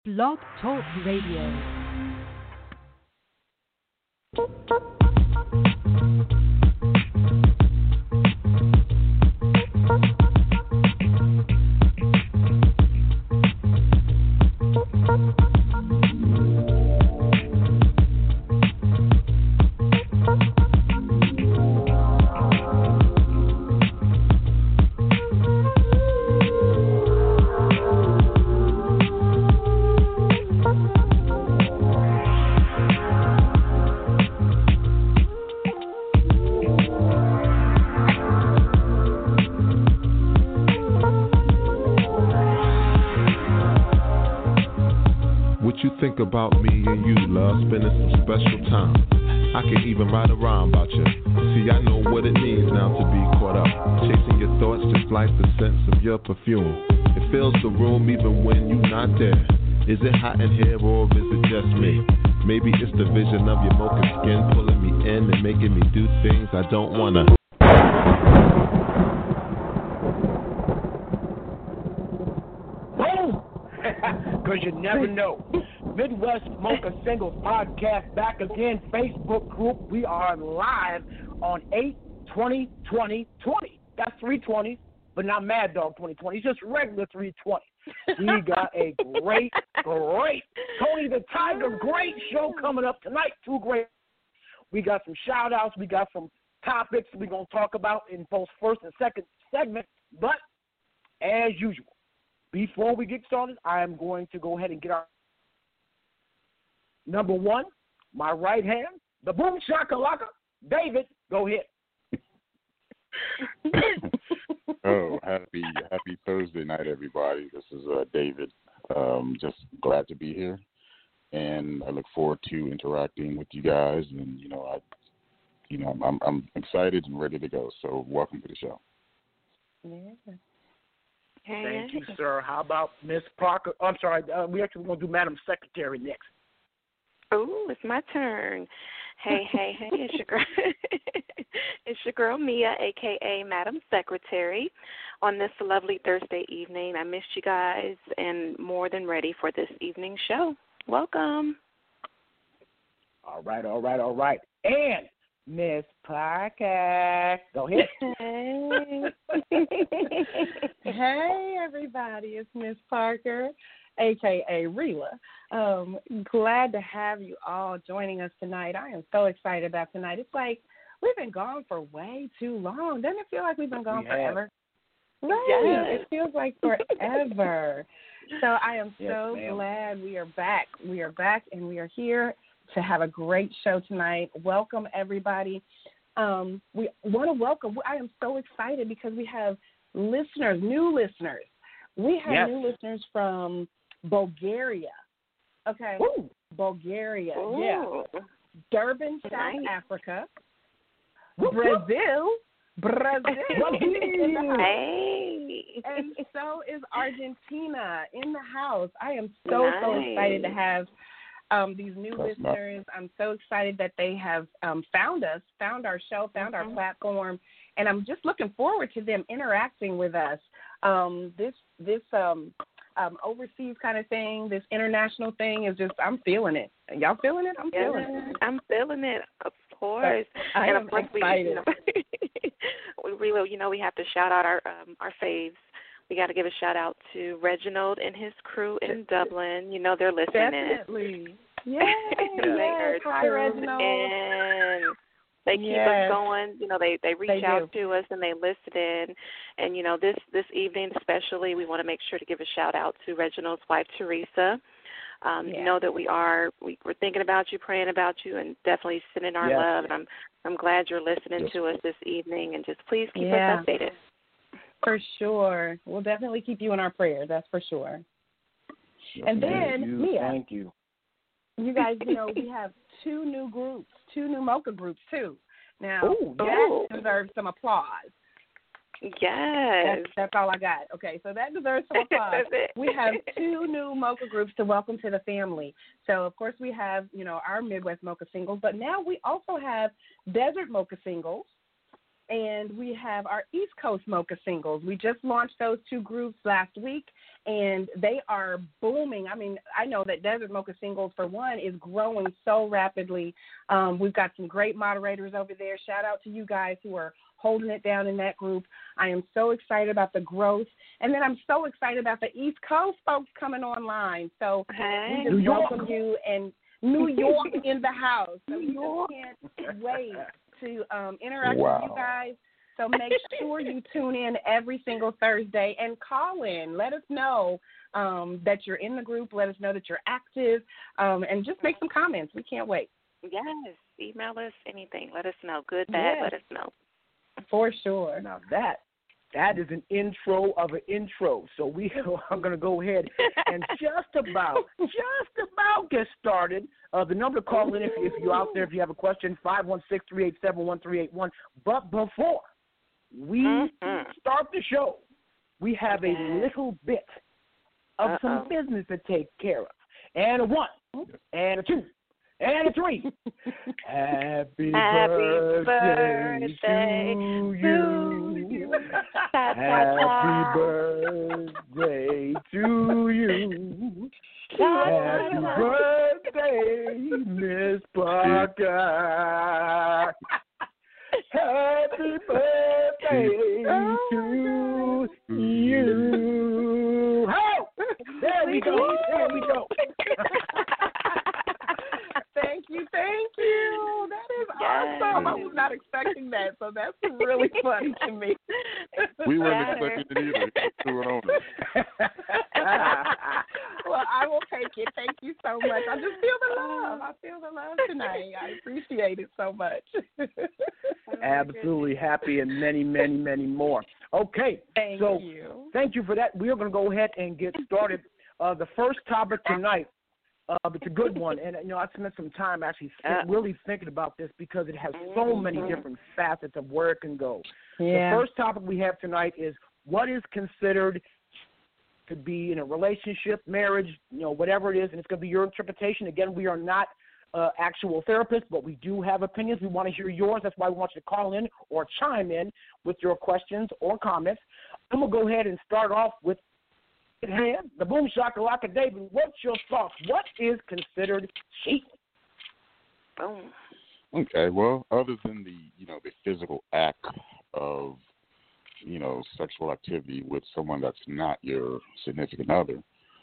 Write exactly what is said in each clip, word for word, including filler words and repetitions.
Blog Talk Radio. Think about me and you, love, spending some special time. I can even write a rhyme about you. See, I know what it means now to be caught up, chasing your thoughts just like the scents of your perfume. It fills the room even when you're not there. Is it hot in here or is it just me? Maybe it's the vision of your mocha skin pulling me in and making me do things I don't wanna. Because you never know. Midwest Mocha Singles Podcast back again. Facebook group. We are live on eight twenty twenty twenty. That's three twenty, but not Mad Dog twenty twenty. It's just regular three twenty. We got a great, great Tony the Tiger, great show coming up tonight. Two great. We got some shout outs. We got some topics we're going to talk about in both first and second segment. But as usual, before we get started, I am going to go ahead and get our number one, my right hand, the boom shakalaka. David, go ahead. Oh, happy happy Thursday night, everybody. This is uh, David. Um, just glad to be here, and I look forward to interacting with you guys. And you know, I, you know, I'm I'm excited and ready to go. So, welcome to the show. Yeah. Thank you, sir. How about Miss Parker? I'm sorry. Uh, we actually going to do Madam Secretary next. Oh, it's my turn. Hey, hey, hey, it's your girl, it's your girl Mia, a k a. Madam Secretary, on this lovely Thursday evening. I missed you guys and more than ready for this evening's show. Welcome. All right, all right, all right. And Miss Parker, go ahead. Hey. Hey, everybody. It's Miss Parker, a k a. Rila. Um, glad to have you all joining us tonight. I am so excited about tonight. It's like we've been gone for way too long. Doesn't it feel like we've been gone we forever? Have. Right. Yes. It feels like forever. So I am yes, so ma'am. glad we are back. We are back, and we are here to have a great show tonight. Welcome, everybody. Um, we want to welcome. I am so excited because we have listeners, new listeners. We have yes. new listeners from Bulgaria. Okay, Ooh. Bulgaria. Ooh. Yeah, Durban, South Nice. Africa, Whoop, Brazil, Brazil. Hey. And so is Argentina in the house. I am so, nice. so excited to have um, these new That's listeners. I'm so excited that they have um, found us, found our show, found mm-hmm. our platform, and I'm just looking forward to them interacting with us. Um, this this um, um, overseas kind of thing, this international thing is just, I'm feeling it. Y'all feeling it? I'm Yes, feeling it. I'm feeling it, of course. I and am of course excited. we, you know, we really, you know, we have to shout out our um, our faves. We got to give a shout out to Reginald and his crew in Dublin. You know they're listening. Definitely. Yay, They are yes. Hi, tuned Reginald. in. They keep Yes. us going. You know, they, they reach They out do. to us and they listen in. And, you know, this, this evening especially, we want to make sure to give a shout out to Reginald's wife, Teresa. Um, Yeah. Know that we are, we, we're thinking about you, praying about you, and definitely sending our Yes. love. And I'm I'm glad you're listening Yes. to us this evening. And just please keep Yeah. us updated. For sure. We'll definitely keep you in our prayers, that's for sure. Yes, And ma'am. then, Thank you. Mia, Thank you. you guys, you know, we have two new groups, two new mocha groups, too. Now, Ooh, that ooh. deserves some applause. Yes. That's, that's all I got. Okay, so that deserves some applause. That's it. We have two new mocha groups to welcome to the family. So, of course, we have, you know, our Midwest Mocha Singles, but now we also have Desert Mocha Singles, and we have our East Coast Mocha Singles. We just launched those two groups last week, and they are booming. I mean, I know that Desert Mocha Singles, for one, is growing so rapidly. Um, we've got some great moderators over there. Shout out to you guys who are holding it down in that group. I am so excited about the growth. And then I'm so excited about the East Coast folks coming online. So hey. we just welcome you, and New York in the house. So we just can't wait to um, interact wow. with you guys. So make sure you tune in every single Thursday and call in. Let us know um, that you're in the group. Let us know that you're active, um, and just make some comments. We can't wait. Yes, email us anything. Let us know. Good, bad, yes. let us know. For sure. Now that that is an intro of an intro. So we are going to go ahead and just about, just about get started. Uh, the number to call in if, if you're out there, if you have a question, five one six, three eight seven, one three eight one. But before we mm-hmm. start the show, we have a little bit of Uh-oh. some business to take care of. And a one, and a two, and a three. Happy, Happy birthday, birthday to you. Happy birthday to you. Happy birthday, Miss Parker. Happy birthday to you. Oh, there we go. There we go. Thank you, thank you. That is yes. awesome. I was not expecting that, so that's really funny to me. We weren't expecting it either. Threw it on us. Well, I will take it. Thank you so much. I just feel the love. I feel the love tonight. I appreciate it so much. Absolutely happy, and many, many, many more. Okay, thank so you. Thank you for that. We are going to go ahead and get started. Uh, the first topic tonight. Uh, it's a good one, and you know I spent some time actually uh, really thinking about this because it has so many different facets of where it can go. Yeah. The first topic we have tonight is what is considered to be in a relationship, marriage, you know, whatever it is, and it's going to be your interpretation. Again, we are not uh, actual therapists, but we do have opinions. We want to hear yours. That's why we want you to call in or chime in with your questions or comments. I'm going to go ahead and start off with hand, the boom shakalaka. David, what's your thoughts? What is considered cheating? Boom. Okay, well, other than the you know the physical act of you know sexual activity with someone that's not your significant other,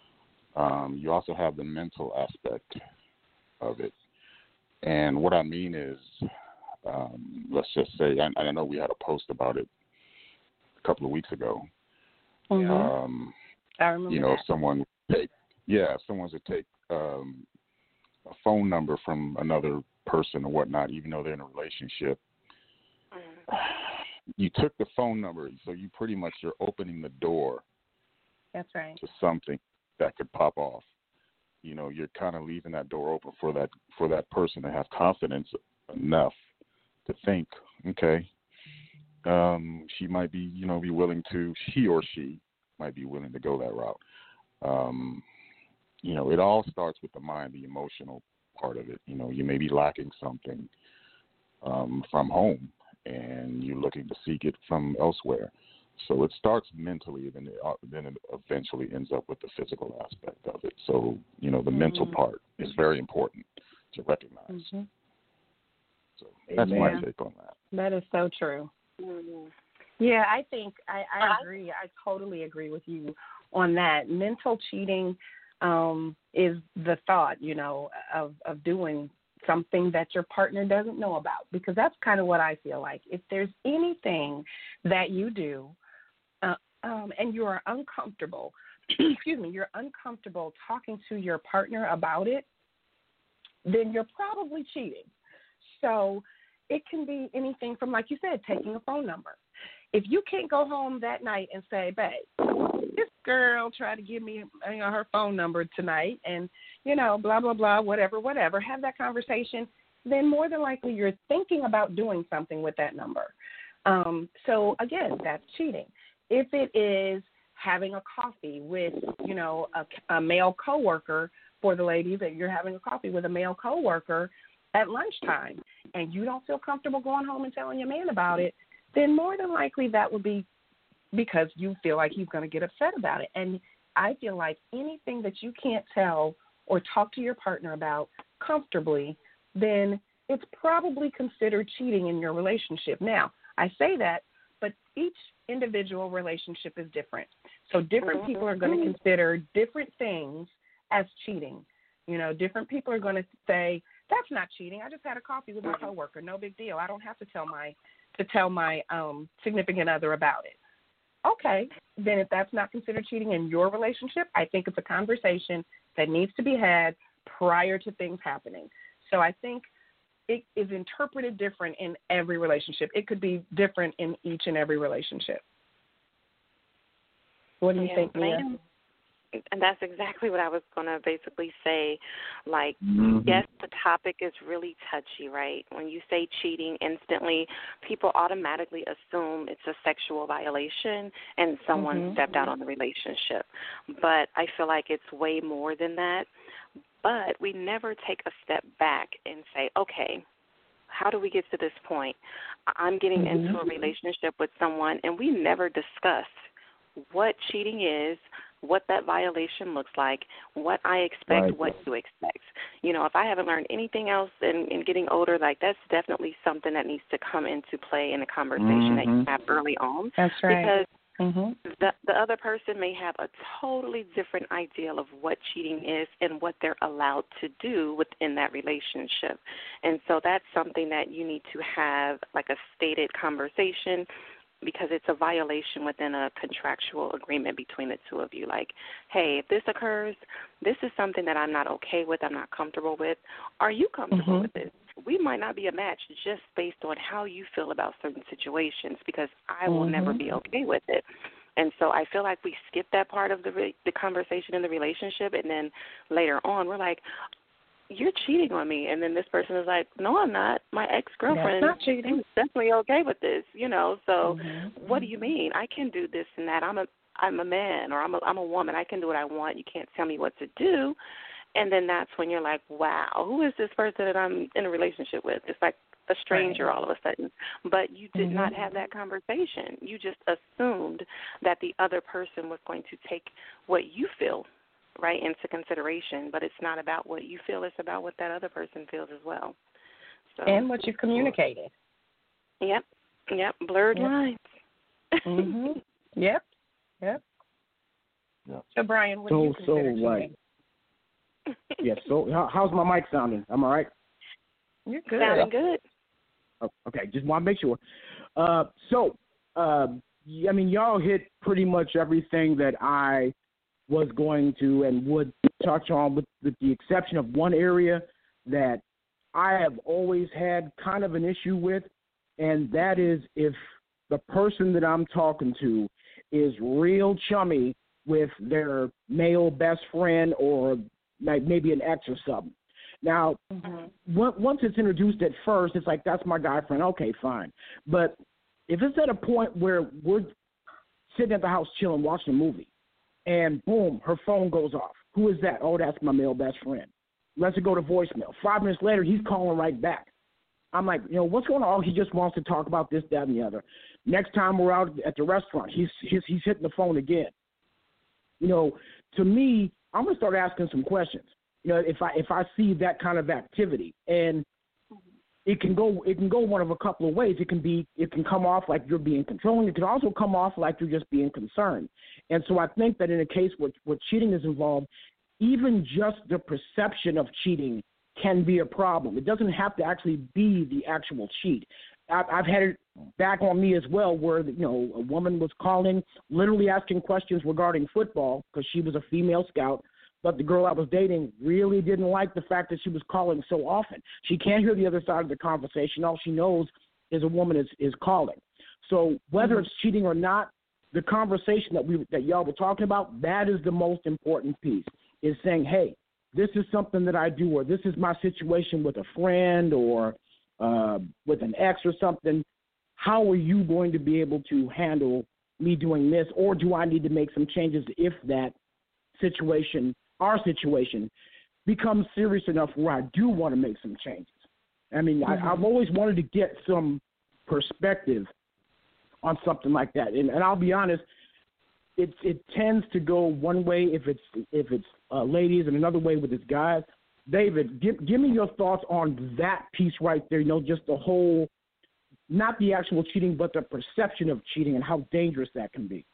um, you also have the mental aspect of it. And what I mean is, um, let's just say, I, I know we had a post about it a couple of weeks ago. Mm-hmm. Um, I remember you know, that. if someone take, yeah, if someone's to take um, a phone number from another person or whatnot, even though they're in a relationship, mm. you took the phone number, so you pretty much you're opening the door. That's right. To something that could pop off. You know, you're kind of leaving that door open for that for that person to have confidence enough to think, okay, um, she might be, you know, be willing to, he or she. might be willing to go that route. Um, you know, it all starts with the mind, the emotional part of it. You know, you may be lacking something um, from home, and you're looking to seek it from elsewhere. So it starts mentally, then it, uh, then it eventually ends up with the physical aspect of it. So, you know, the mm-hmm. mental part is very important to recognize. Mm-hmm. So that's yeah. my take on that. That is so true. Mm-hmm. Yeah, I think I, I agree. I totally agree with you on that. Mental cheating um, is the thought, you know, of, of doing something that your partner doesn't know about, because that's kind of what I feel like. If there's anything that you do uh, um, and you are uncomfortable, excuse me, you're uncomfortable talking to your partner about it, then you're probably cheating. So it can be anything from, like you said, taking a phone number. If you can't go home that night and say, babe, this girl tried to give me you know, her phone number tonight and, you know, blah, blah, blah, whatever, whatever, have that conversation, then more than likely you're thinking about doing something with that number. Um, so, again, that's cheating. If it is having a coffee with, you know, a, a male coworker, for the ladies, that you're having a coffee with a male coworker at lunchtime and you don't feel comfortable going home and telling your man about it, then more than likely that would be because you feel like he's going to get upset about it. And I feel like anything that you can't tell or talk to your partner about comfortably, then it's probably considered cheating in your relationship. Now, I say that, but each individual relationship is different. So different people are going to consider different things as cheating. You know, different people are going to say, that's not cheating. I just had a coffee with my coworker. No big deal. I don't have to tell my to tell my um, significant other about it. Okay, then if that's not considered cheating in your relationship, I think it's a conversation that needs to be had prior to things happening. So I think it is interpreted different in every relationship. It could be different in each and every relationship. What do you yeah, think, Mia? And that's exactly what I was going to basically say. Like, Mm-hmm. yes, the topic is really touchy, right? When you say cheating, instantly people automatically assume it's a sexual violation and someone Mm-hmm. stepped out on the relationship. But I feel like it's way more than that. But we never take a step back and say, okay, how do we get to this point? I'm getting Mm-hmm. into a relationship with someone, and we never discuss what cheating is, what that violation looks like, what I expect, Right. what you expect. You know, if I haven't learned anything else in, in getting older, like that's definitely something that needs to come into play in a conversation that you Mhm. have early on. That's right. Because Mm-hmm. the, the other person may have a totally different ideal of what cheating is and what they're allowed to do within that relationship. And so that's something that you need to have like a stated conversation, because it's a violation within a contractual agreement between the two of you. Like, hey, if this occurs, this is something that I'm not okay with, I'm not comfortable with. Are you comfortable Mhm. with this? We might not be a match just based on how you feel about certain situations, because I will Mhm. never be okay with it. And so I feel like we skip that part of the re- the conversation in the relationship, and then later on we're like, you're cheating on me. And then this person is like, no, I'm not. My ex-girlfriend That's not cheating. is definitely okay with this, you know. So Mhm. what do you mean? I can do this and that. I'm a I'm a man, or I'm a I'm a woman. I can do what I want. You can't tell me what to do. And then that's when you're like, wow, who is this person that I'm in a relationship with? It's like a stranger Right. all of a sudden. But you did Mhm. not have that conversation. You just assumed that the other person was going to take what you feel right into consideration, but it's not about what you feel, it's about what that other person feels as well. So And what you've communicated. Yep. Yep. Blurred Yep. lines. Mhm. Yep. Yep. Yep. So Brian, what do So, you so, consider like, cheating? yeah, so how, how's my mic sounding? Am I right? You're good. Sounding good. Oh, okay, just want to make sure. Uh, so, uh, I mean, y'all hit pretty much everything that I was going to and would touch on, with, with the exception of one area that I have always had kind of an issue with, and that is if the person that I'm talking to is real chummy with their male best friend or like maybe an ex or something. Now, Mm-hmm. once it's introduced at first, it's like, that's my guy friend. Okay, fine. But if it's at a point where we're sitting at the house chilling, watching a movie, and boom, her phone goes off. Who is that? Oh, that's my male best friend. Let's it go to voicemail. Five minutes later, he's calling right back. I'm like, you know, what's going on? Oh, he just wants to talk about this, that, and the other. Next time we're out at the restaurant, he's he's, he's hitting the phone again. You know, to me, I'm going to start asking some questions. You know, if I if I see that kind of activity, and it can go it can go one of a couple of ways. It can be it can come off like you're being controlling. It can also come off like you're just being concerned. And so I think that in a case where, where cheating is involved, even just the perception of cheating can be a problem. It doesn't have to actually be the actual cheat. I've, I've had it back on me as well, where you know a woman was calling, literally asking questions regarding football because she was a female scout. But the girl I was dating really didn't like the fact that she was calling so often. She can't hear the other side of the conversation. All she knows is a woman is, is calling. So whether mm-hmm. it's cheating or not, the conversation that we that y'all were talking about, that is the most important piece, is saying, hey, this is something that I do, or this is my situation with a friend or uh, with an ex or something. How are you going to be able to handle me doing this, or do I need to make some changes if that situation our situation becomes serious enough where I do want to make some changes? I mean, mm-hmm. I, I've always wanted to get some perspective on something like that. And, and I'll be honest, it it tends to go one way if it's if it's uh, ladies and another way with its guys. David, give give me your thoughts on that piece right there. You know, just the whole, not the actual cheating, but the perception of cheating and how dangerous that can be.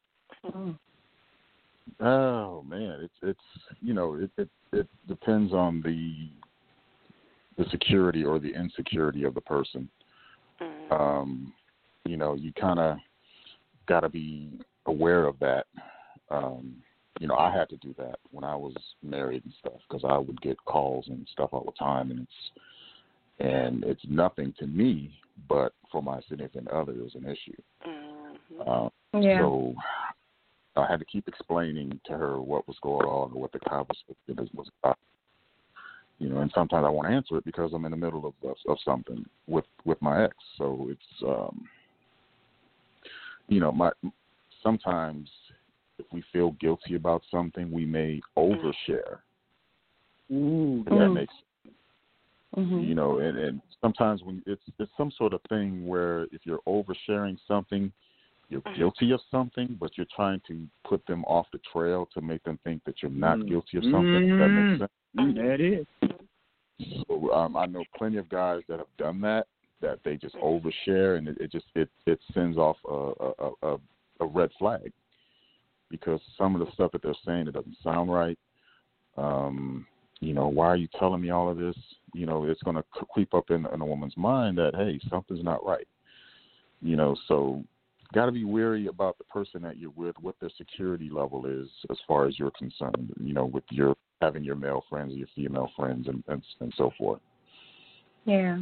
Oh man, it's it's you know it, it it depends on the the security or the insecurity of the person. Um, you know, you kind of got to be aware of that. Um, you know, I had to do that when I was married and stuff because I would get calls and stuff all the time, and it's and it's nothing to me, but for my significant other, it was an issue. Mm-hmm. Um, Yeah. So I had to keep explaining to her what was going on or what the conversation was about. You know, and sometimes I won't answer it because I'm in the middle of of, of something with, with my ex. So it's, um, you know, my sometimes if we feel guilty about something, we may overshare. Ooh, If that Mm. makes sense. Mm-hmm. You know, and, and sometimes when it's it's some sort of thing where if you're oversharing something, you're guilty of something, but you're trying to put them off the trail to make them think that you're not Mm. guilty of something. If that makes sense. Mm, that is. So um, I know plenty of guys that have done that, that they just overshare, and it, it just it, it sends off a, a, a, a red flag because some of the stuff that they're saying, it doesn't sound right. Um, you know, why are you telling me all of this? You know, it's going to creep up in, in a woman's mind that, hey, something's not right. You know, so got to be wary about the person that you're with, what their security level is as far as you're concerned, you know, with your having your male friends or your female friends and, and, and so forth. Yeah.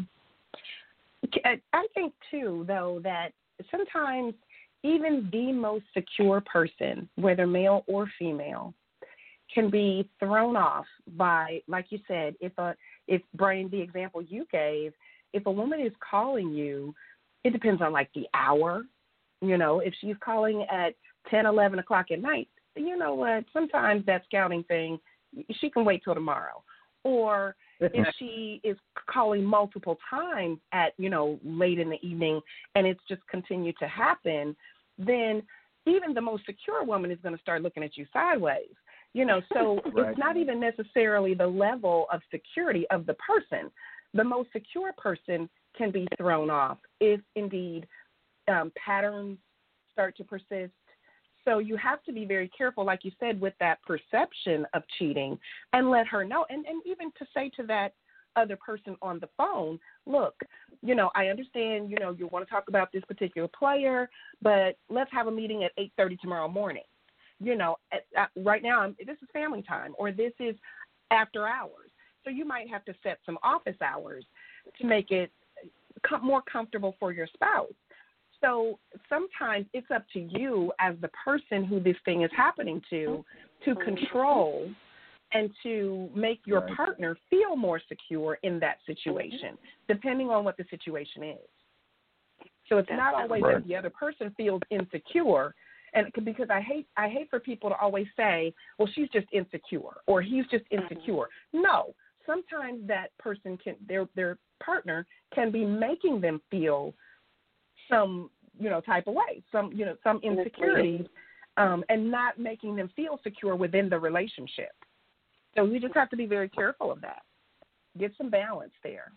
I think, too, though, that sometimes even the most secure person, whether male or female, can be thrown off by, like you said, if a if Brian, the example you gave, if a woman is calling you, it depends on like the hour. You know, if she's calling at ten, eleven o'clock at night, you know what? Sometimes that scouting thing, she can wait till tomorrow. Or if she is calling multiple times at, you know, late in the evening and it's just continued to happen, then even the most secure woman is going to start looking at you sideways. You know, so Right. It's not even necessarily the level of security of the person. The most secure person can be thrown off if indeed um, patterns start to persist. So you have to be very careful, like you said, with that perception of cheating and let her know. And, and even to say to that other person on the phone, look, you know, I understand, you know, you want to talk about this particular player, but let's have a meeting at eight thirty tomorrow morning. You know, at, at, right now, I'm, this is family time or this is after hours. So you might have to set some office hours to make it com- more comfortable for your spouse. So sometimes it's up to you as the person who this thing is happening to to control and to make your Right. partner feel more secure in that situation, depending on what the situation is. So it's not always Right. that the other person feels insecure. And because I hate I hate for people to always say, well, she's just insecure or he's just insecure. No, sometimes that person can their their partner can be making them feel some, you know, type of way, some, you know, some insecurities, um, and not making them feel secure within the relationship. So we just have to be very careful of that. Get some balance there.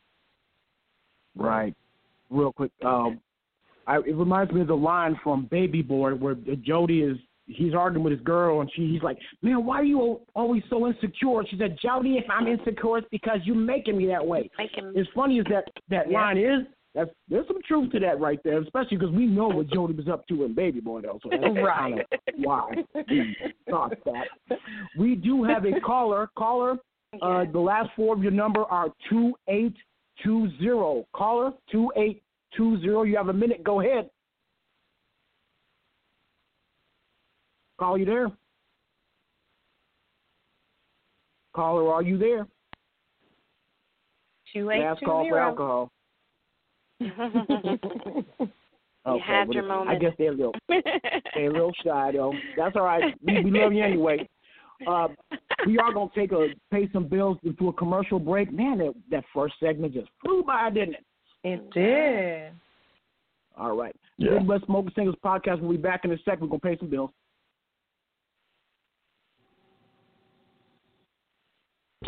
Right. Real quick, um, I, it reminds me of the line from Baby Boy where Jody is, he's arguing with his girl, and she, he's like, man, why are you always so insecure? She said, Jody, if I'm insecure, it's because you're making me that way. Making As funny as that, that Yeah. line is, that's, there's some truth to that right there, especially because we know what Jody was up to in Baby Boy, though. So that's Right. kind of why we thought that. We do have a caller. Caller, uh, the last four of your number are two eight two zero. Caller, two eight two zero. You have a minute. Go ahead. Call you there? Caller, are you there? Two eight Last two call for zero. alcohol. You Okay, had well, your I moment. guess they're a little, they're a little shy, though. That's all right. We, we love you anyway. Uh, we are going to take a pay some bills into a commercial break. Man, that, that first segment just flew by, didn't it? It did. All right. Yeah. Midwest Smoker Singles Podcast. We'll be back in a second. We're going to pay some bills.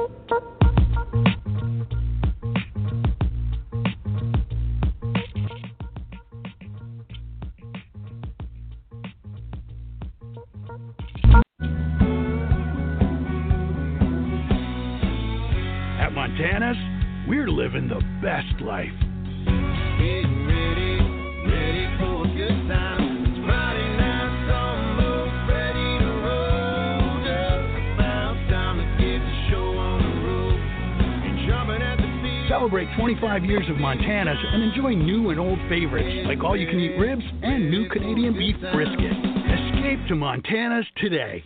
At Montana's, we're living the best life. Getting ready, ready for a good time. It's Friday night, summer, ready to roll. Just about time to get the show on the road. You're jumping at the beat. Celebrate twenty-five years of Montana's and enjoy new and old favorites like all-you-can-eat ribs and new Canadian beef brisket. Escape to Montana's today.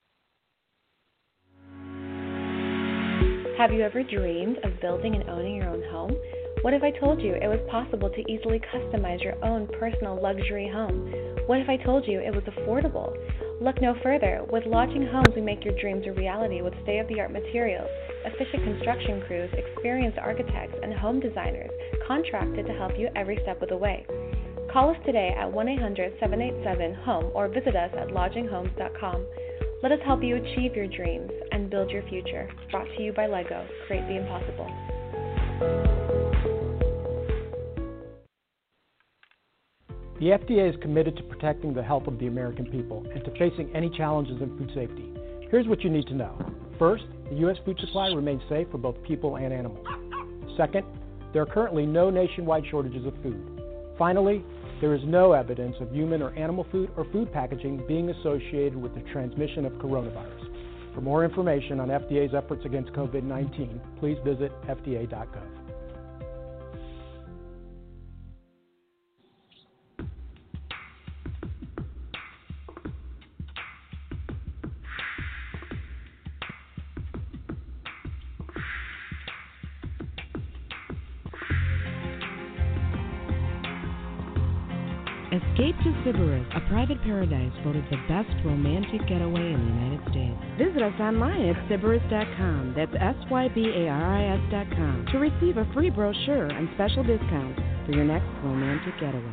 Have you ever dreamed of building and owning your own home? What if I told you it was possible to easily customize your own personal luxury home? What if I told you it was affordable? Look no further. With Lodging Homes, we make your dreams a reality with state-of-the-art materials, efficient construction crews, experienced architects, and home designers contracted to help you every step of the way. Call us today at one eight hundred, seven eight seven, HOME or visit us at lodging homes dot com. Let us help you achieve your dreams and build your future. Brought to you by Lego. Create the impossible. The F D A is committed to protecting the health of the American people and to facing any challenges in food safety. Here's what you need to know. First, the U S food supply remains safe for both people and animals. Second, there are currently no nationwide shortages of food. Finally, there is no evidence of human or animal food or food packaging being associated with the transmission of coronavirus. For more information on F D A's efforts against COVID nineteen, please visit F D A dot gov. Escape to Sybaris, a private paradise voted the best romantic getaway in the United States. Visit us online at Sybaris dot com. That's S Y B A R I S dot com to receive a free brochure and special discounts for your next romantic getaway.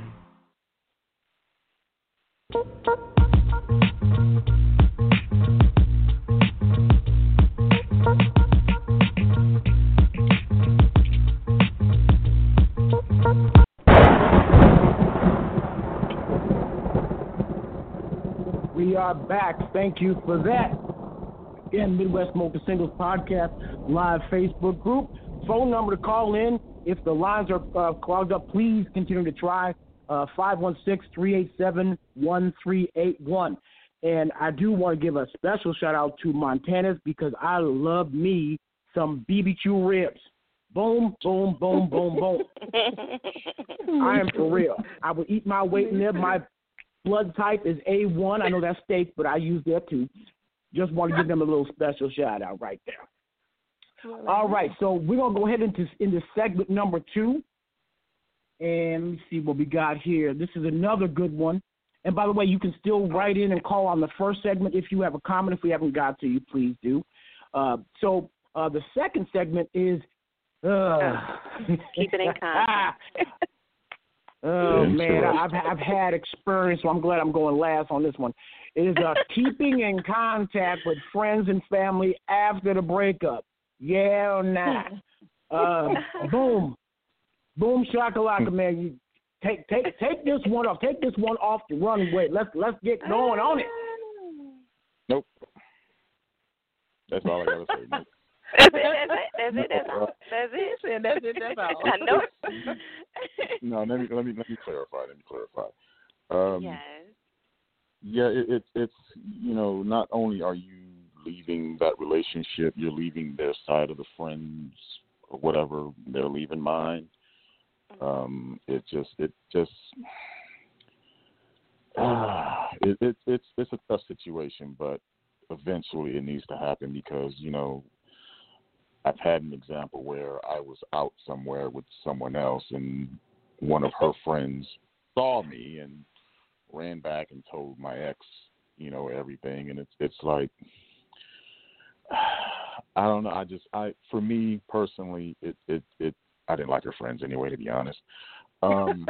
We are back. Thank you for that. Again, Midwest Smoker Singles Podcast live Facebook group. Phone number to call in. If the lines are uh, clogged up, please continue to try. Uh, five one six, three eight seven, one three eight one. And I do want to give a special shout out to Montana's because I love me some B B Q ribs. Boom, boom, boom, boom, boom. I am for real. I would eat my weight in there. My blood type is A one. I know that's steak, but I use that too. Just want to give them a little special shout out right there. All right, so we're going to go ahead into, into segment number two. And let me see what we got here. This is another good one. And by the way, you can still write in and call on the first segment if you have a comment. If we haven't got to you, please do. Uh, so uh, the second segment is uh, keep it in contact. Oh, man, I've I've had experience, so I'm glad I'm going last on this one. It is uh, keeping in contact with friends and family after the breakup. Yeah or nah? Uh, boom. Boom shakalaka, man. You take take take this one off. Take this one off the runway. Let's let's get going on it. Nope. That's all I gotta say, Nick. That's it. That's it. That's all. That's it. That's it. That's all. I know it. No, let me let me let me clarify. Let me clarify. Um, yes. Yeah, it, it, it's you know not only are you leaving that relationship, you're leaving their side of the friends or whatever. They're leaving mine. Um, it just it just uh, it, it it's it's a tough situation, but eventually it needs to happen because you know. I've had an example where I was out somewhere with someone else and one of her friends saw me and ran back and told my ex, you know, everything. And it's, it's like, I don't know. I just, I, for me personally, it, it, it, I didn't like her friends anyway, to be honest. Um,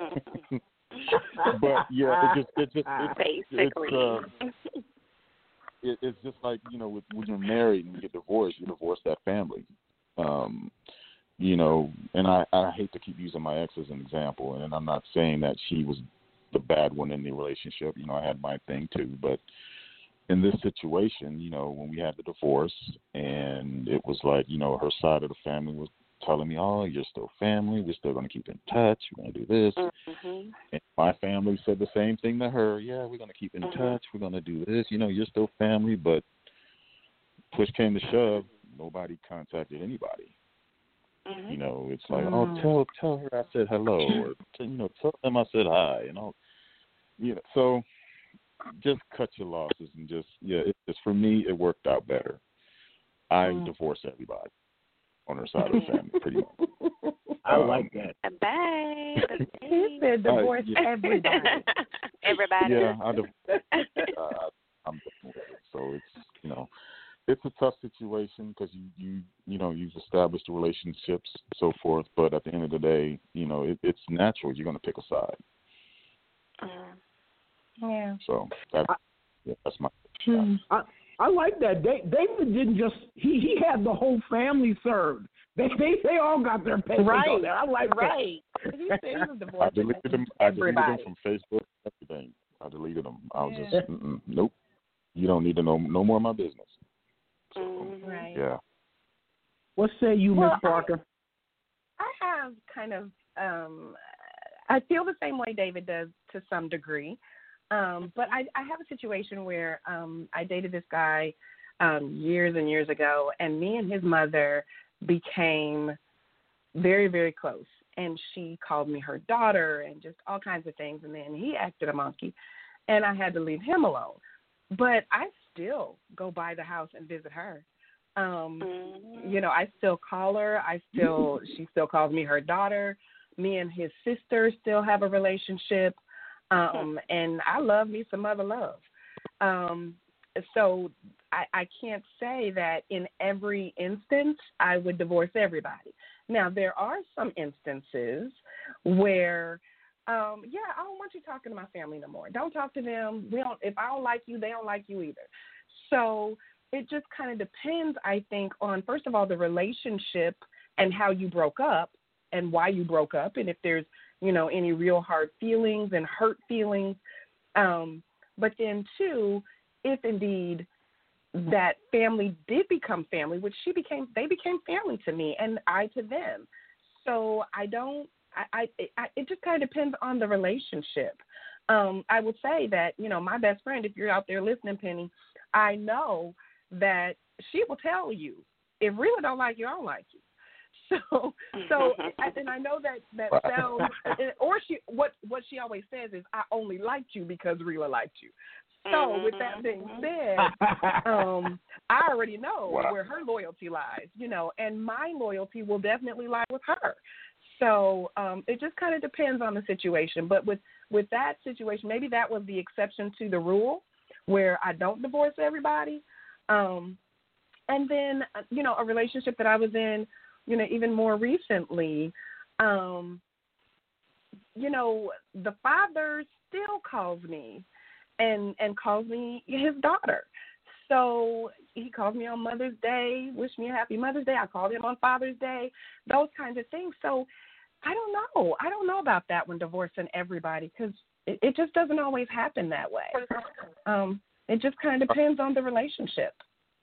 but yeah, it just, it just, it, basically. It's, uh, it, it's just like, you know, with, when you're married and you get divorced, you divorce that family. Um, you know, and I, I hate to keep using my ex as an example, and I'm not saying that she was the bad one in the relationship. You know, I had my thing too, but in this situation, you know, when we had the divorce, and it was like, you know, her side of the family was telling me, oh, you're still family, we're still going to keep in touch, we're going to do this. Mm-hmm. And my family said the same thing to her, yeah, we're going to keep in mm-hmm. touch, we're going to do this, you know, you're still family. But push came to shove, nobody contacted anybody. Mm-hmm. You know, it's like, mm. oh, tell tell her I said hello, or, you know, tell them I said hi, you know. You know, so just cut your losses and just, yeah, it, it's, for me, it worked out better. I Mm. divorced everybody on her side of the family, pretty much. I Um, like that. Bye. He said divorce Uh, yeah. everybody. Everybody. Yeah, I div- uh, I'm done with it. So it's, you know, it's a tough situation because you, you, you know, you've established relationships, so forth. But at the end of the day, you know, it, it's natural. You're going to pick a side. Yeah. So that's, yeah, that's my. Hmm. I, I like that. Da- David didn't just he, he had the whole family served. They they, they all got their papers Right. on there. I like Right. He said he was I divorcing deleted them. I deleted them everybody. from Facebook. Everything. I deleted them. I was Yeah. just, mm-mm, nope. You don't need to know no more of my business. So, Mm-hmm. Right. yeah. What say you, Well, Miss Parker? I have kind of, um, I feel the same way David does to some degree. Um, but I, I have a situation where um, I dated this guy um, years and years ago, and me and his mother became very, very close. And she called me her daughter and just all kinds of things. And then he acted a monkey, and I had to leave him alone. But I still go by the house and visit her. Um, Mm-hmm. you know, I still call her. I still, she still calls me her daughter. Me and his sister still have a relationship. Um, and I love me some other love. Um, so I, I can't say that in every instance I would divorce everybody. Now, there are some instances where, um, yeah, I don't want you talking to my family no more. Don't talk to them. We don't. If I don't like you, they don't like you either. So it just kind of depends, I think, on, first of all, the relationship and how you broke up and why you broke up, and if there's, you know, any real hard feelings and hurt feelings. Um, but then, two, if indeed that family did become family, which she became, they became family to me and I to them. So I don't, I, I, I it just kind of depends on the relationship. Um, I would say that, you know, my best friend, if you're out there listening, Penny, I know that she will tell you, if Rila don't like you, I don't like you. So, so, and I know that that sounds, or she, what what she always says is, I only liked you because Rila liked you. So, with that being said, um, I already know Wow. where her loyalty lies, you know, and my loyalty will definitely lie with her. So, um, it just kind of depends on the situation. But with with that situation, maybe that was the exception to the rule, where I don't divorce everybody. Um, and then, you know, a relationship that I was in, you know, even more recently, um, you know, the father still calls me and, and calls me his daughter. So he calls me on Mother's Day, wish me a happy Mother's Day. I called him on Father's Day, those kinds of things. So I don't know. I don't know about that when divorcing everybody, because it, it just doesn't always happen that way. Um, it just kind of depends on the relationship.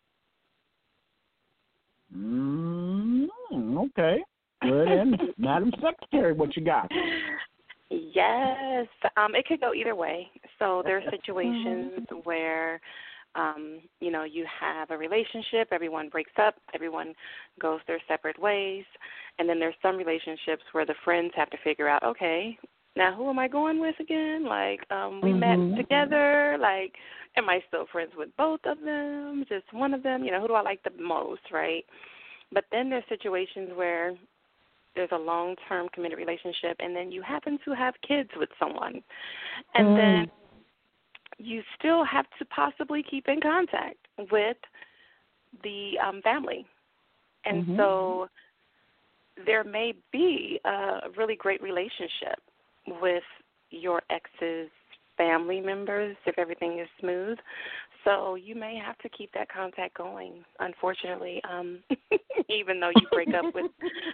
Mm, okay. Good. And Madam Secretary, what you got? Yes, um, it could go either way. So there are situations where, um, you know, you have a relationship, everyone breaks up, everyone goes their separate ways, and then there's some relationships where the friends have to figure out, okay, now who am I going with again? Like, um, we Mm-hmm. met together, like, am I still friends with both of them, just one of them? You know, who do I like the most, right? But then there's situations where there's a long-term committed relationship, and then you happen to have kids with someone. And Mm. then you still have to possibly keep in contact with the um, family. And Mhm. so there may be a really great relationship with your ex's family members if everything is smooth. So you may have to keep that contact going, unfortunately, um, even though you break up with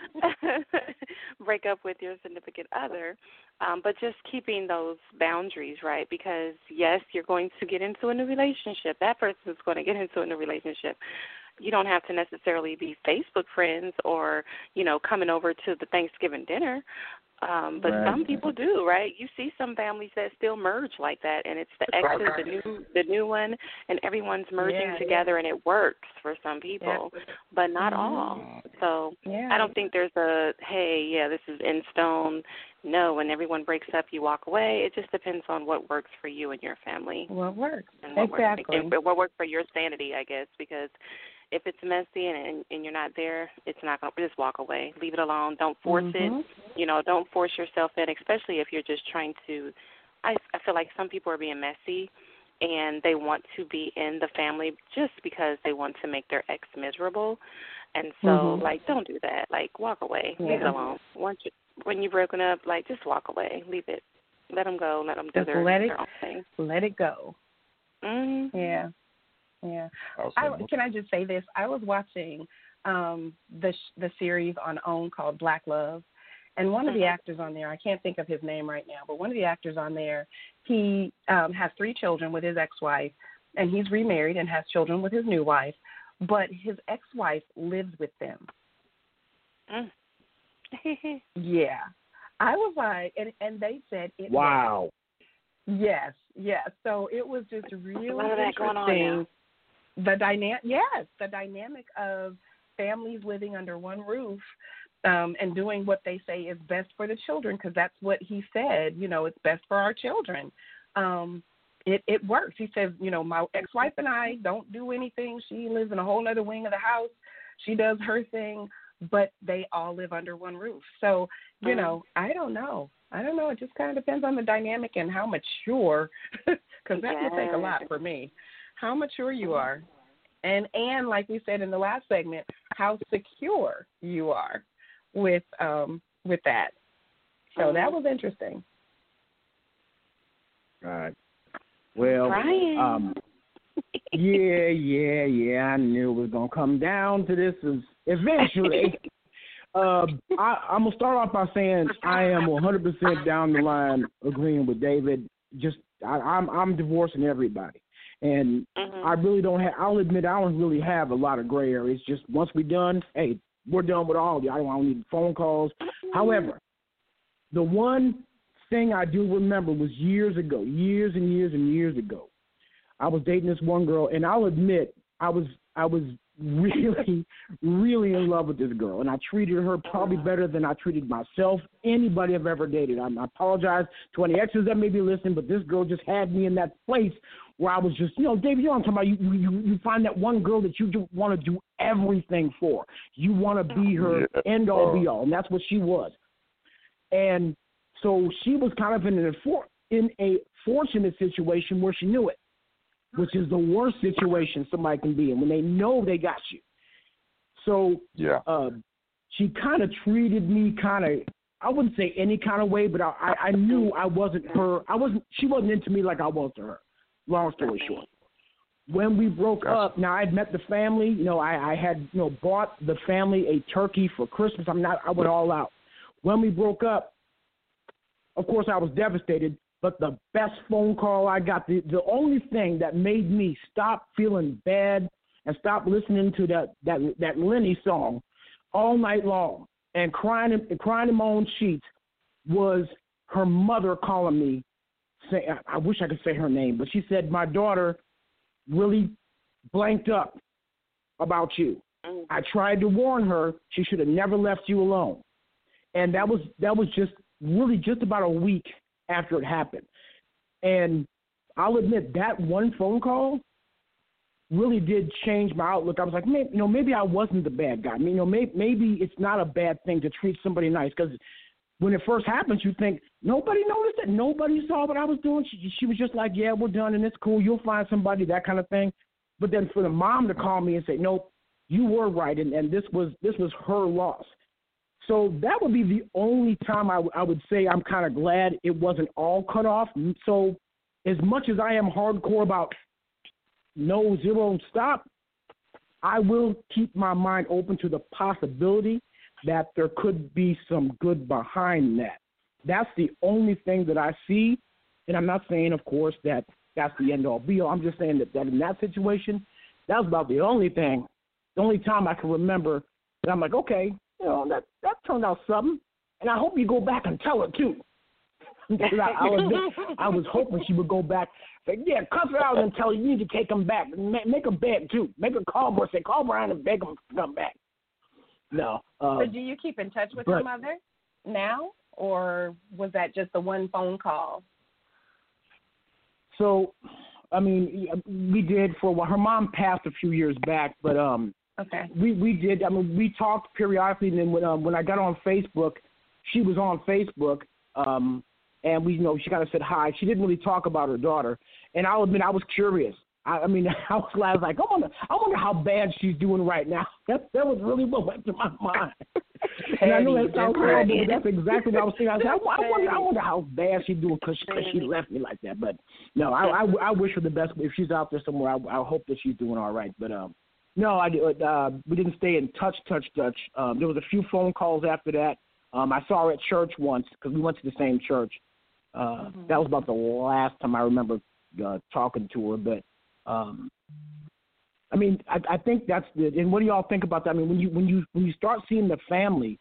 break up with your significant other. Um, but just keeping those boundaries, right? Because, yes, you're going to get into a new relationship. That person is going to get into a new relationship. You don't have to necessarily be Facebook friends or, you know, coming over to the Thanksgiving dinner. Um, but Right. some people do, right? You see some families that still merge like that, and it's the exes, the new, the new one, and everyone's merging Yeah, together, yeah. and it works for some people, Yeah. but not Mhm. all. So Yeah. I don't think there's a, hey, yeah, this is in stone. No, when everyone breaks up, you walk away. It just depends on what works for you and your family. What works. And what Exactly. Works, and what works for your sanity, I guess, because if it's messy and, and, and you're not there, it's not going to, just walk away. Leave it alone. Don't force Mhm. it. You know, don't force yourself in, especially if you're just trying to, I, I feel like some people are being messy and they want to be in the family just because they want to make their ex miserable. And so, Mhm. like, don't do that. Like, walk away. Yeah. Leave it alone. Once you, when you've broken up, like, just walk away. Leave it. Let them go. Let them do Just their, let it, their own thing. let it go. Mm-hmm. Yeah. Yeah. I'll I, say can I just say this? I was watching um, the sh- the series on OWN called Black Love, and one of the actors on there, I can't think of his name right now, but one of the actors on there, he um, has three children with his ex-wife, and he's remarried and has children with his new wife, but his ex-wife lives with them. Mm. Yeah. I was like, and, and they said it Wow. was, yes, yes. So it was just really A lot of that going on now. interesting. The dynamic, yes, the dynamic of families living under one roof um, and doing what they say is best for the children, because that's what he said. You know, it's best for our children. Um, it it works. He says, you know, my ex-wife and I don't do anything. She lives in a whole other wing of the house. She does her thing, but they all live under one roof. So, you know, I don't know. I don't know. It just kind of depends on the dynamic and how mature, because that would take a lot for me. How mature you are, and and like we said in the last segment, how secure you are with um with that. So that was interesting. All right. Well, Brian. um, yeah, yeah, yeah. I knew it was gonna come down to this. Is eventually. uh, I, I'm gonna start off by saying I am one hundred percent down the line agreeing with David. Just I, I'm I'm divorcing everybody. And Mm-hmm. I really don't have, I'll admit, I don't really have a lot of gray areas. Just once we're done, hey, we're done with all of you. I don't, I don't need phone calls. However, the one thing I do remember was years ago, years and years and years ago, I was dating this one girl, and I'll admit, I was, I was really, really in love with this girl, and I treated her probably better than I treated myself, anybody I've ever dated. I, I apologize to any exes that may be listening, but this girl just had me in that place where I was just, you know, David, you know what I'm talking about. You you, you find that one girl that you do want to do everything for. You want to be her Yeah. end all be all, and that's what she was. And so she was kind of in an in a fortunate situation where she knew it, which is the worst situation somebody can be in when they know they got you. So Yeah. uh, she kind of treated me kind of, I wouldn't say any kind of way, but I, I, I knew I wasn't her. I wasn't. She wasn't into me like I was to her. Long story short, when we broke up, now I'd met the family. You know, I, I had you know bought the family a turkey for Christmas. I'm not. I went all out. When we broke up, of course, I was devastated. But the best phone call I got, the, the only thing that made me stop feeling bad and stop listening to that that that Lenny song all night long and crying and crying in my own sheets was her mother calling me. Say, I wish I could say her name, but she said, my daughter really blanked up about you. I tried to warn her she should have never left you alone. And that was that was just really just about a week after it happened. And I'll admit that one phone call really did change my outlook. I was like, maybe, you know, maybe I wasn't the bad guy. I mean, you know, maybe, maybe it's not a bad thing to treat somebody nice, because when it first happens, you think, nobody noticed it. Nobody saw what I was doing. She, she was just like, yeah, we're done, and it's cool. You'll find somebody, that kind of thing. But then for the mom to call me and say, nope, you were right, and, and this was this was her loss. So that would be the only time I, w- I would say I'm kind of glad it wasn't all cut off. So as much as I am hardcore about no zero stop, I will keep my mind open to the possibility that there could be some good behind that. That's the only thing that I see, and I'm not saying, of course, that that's the end-all, be-all. I'm just saying that, that in that situation, that was about the only thing, the only time I can remember that I'm like, okay, you know, that, that turned out something, and I hope you go back and tell her, too. Because I, I'll admit, I was hoping she would go back, say, yeah, cuss her out and tell her you need to take him back. Make, make her beg, too. Make her call her, say, call Brian and beg him to come back. No. Um, so do you keep in touch with but, your mother now, or was that just the one phone call? So, I mean, we did for a while. Her mom passed a few years back, but um, okay, we, we did. I mean, we talked periodically, and then when um, when I got on Facebook, she was on Facebook, um, and we, you know, she kind of said hi. She didn't really talk about her daughter, and I'll admit I was curious. I, I mean, I was, I was like, I wonder, I wonder how bad she's doing right now. That that was really what went through my mind. And I know that sounds horrible, but that's exactly what I was thinking. I was like, I, I wonder, I wonder how bad she's doing because she left me like that. But no, I, I, I wish her the best. If she's out there somewhere, I, I hope that she's doing all right. But um, no, I uh, we didn't stay in touch, touch, touch. Um, there was a few phone calls after that. Um, I saw her at church once because we went to the same church. Uh, mm-hmm. That was about the last time I remember uh, talking to her. But um, I mean, I, I think that's the. And what do y'all think about that? I mean, when you when you when you start seeing the family,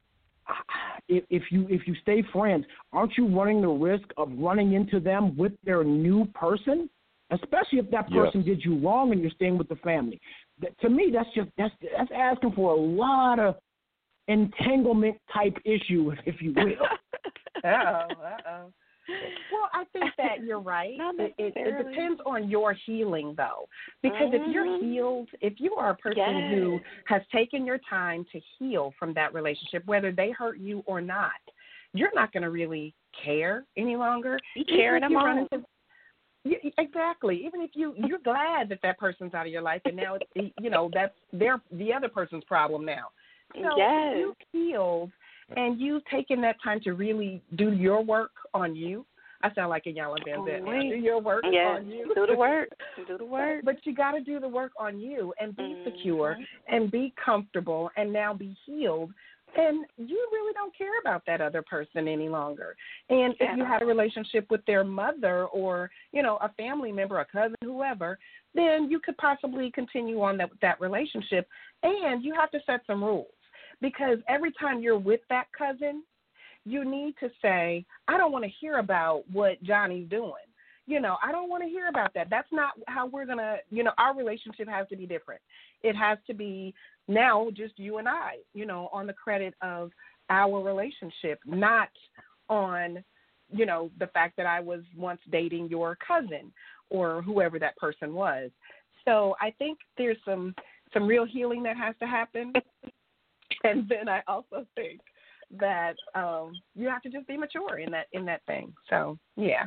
if, if you if you stay friends, aren't you running the risk of running into them with their new person? Especially if that person yes. did you wrong and you're staying with the family. That, to me, that's just that's that's asking for a lot of entanglement type issue, if you will. uh oh, uh oh. Well, I think that you're right. It, it, it depends on your healing, though, because mm-hmm. if you're healed, if you are a person yes. who has taken your time to heal from that relationship, whether they hurt you or not, you're not going to really care any longer. You carrying them on. Yeah, exactly. Even if you you're glad that that person's out of your life, and now it's, you know that's their the other person's problem now. So yes. if you healed and you've taken that time to really do your work on you. I sound like a Yala Van Zant. Oh, do your work yes. on you. Do the work. Do the work. But you got to do the work on you and be mm-hmm. secure and be comfortable and now be healed. And you really don't care about that other person any longer. And yeah. if you had a relationship with their mother or, you know, a family member, a cousin, whoever, then you could possibly continue on that, that relationship. And you have to set some rules. Because every time you're with that cousin, you need to say, I don't want to hear about what Johnny's doing. You know, I don't want to hear about that. That's not how we're going to, you know, our relationship has to be different. It has to be now just you and I, you know, on the credit of our relationship, not on, you know, the fact that I was once dating your cousin or whoever that person was. So I think there's some, some real healing that has to happen. And then I also think that um, you have to just be mature in that in that thing. So yeah.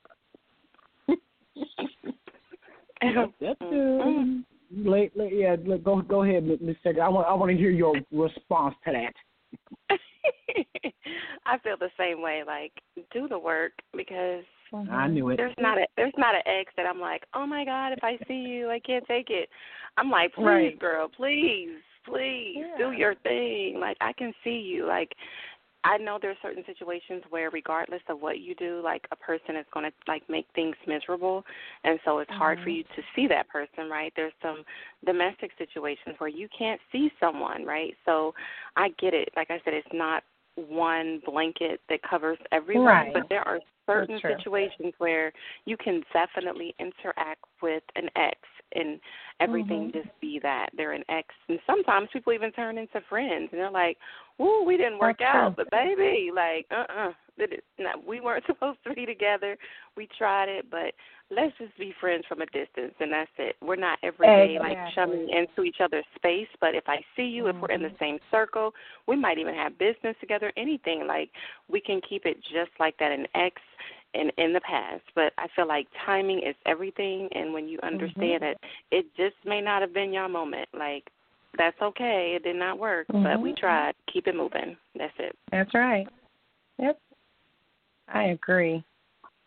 That's good. Late, late, yeah, go go ahead, Miz Secretary. I want I want to hear your response to that. I feel the same way. Like, do the work because I knew it. There's not a there's not an ex that I'm like, oh my God, if I see you, I can't take it. I'm like, please, right. girl, please. Please yeah. do your thing. Like, I can see you. Like, I know there's certain situations where regardless of what you do, like, a person is going to, like, make things miserable. And so it's mm-hmm. hard for you to see that person, right? There's some domestic situations where you can't see someone, right? So I get it. Like I said, it's not one blanket that covers everyone, right. but there are certain situations where you can definitely interact with an ex and everything mm-hmm. just be that. They're an ex. And sometimes people even turn into friends, and they're like, ooh, we didn't work That's out, true. but baby, like, uh-uh. No, we weren't supposed to be together. We tried it, but let's just be friends from a distance, and that's it. We're not every day, exactly. like, shoving into each other's space, but if I see you, mm-hmm. if we're in the same circle, we might even have business together, anything. Like, we can keep it just like that, an ex in, in the past. But I feel like timing is everything, and when you understand mm-hmm. it, it just may not have been your moment. Like, that's okay. It did not work, mm-hmm. but we tried. Keep it moving. That's it. That's right. Yep. I agree.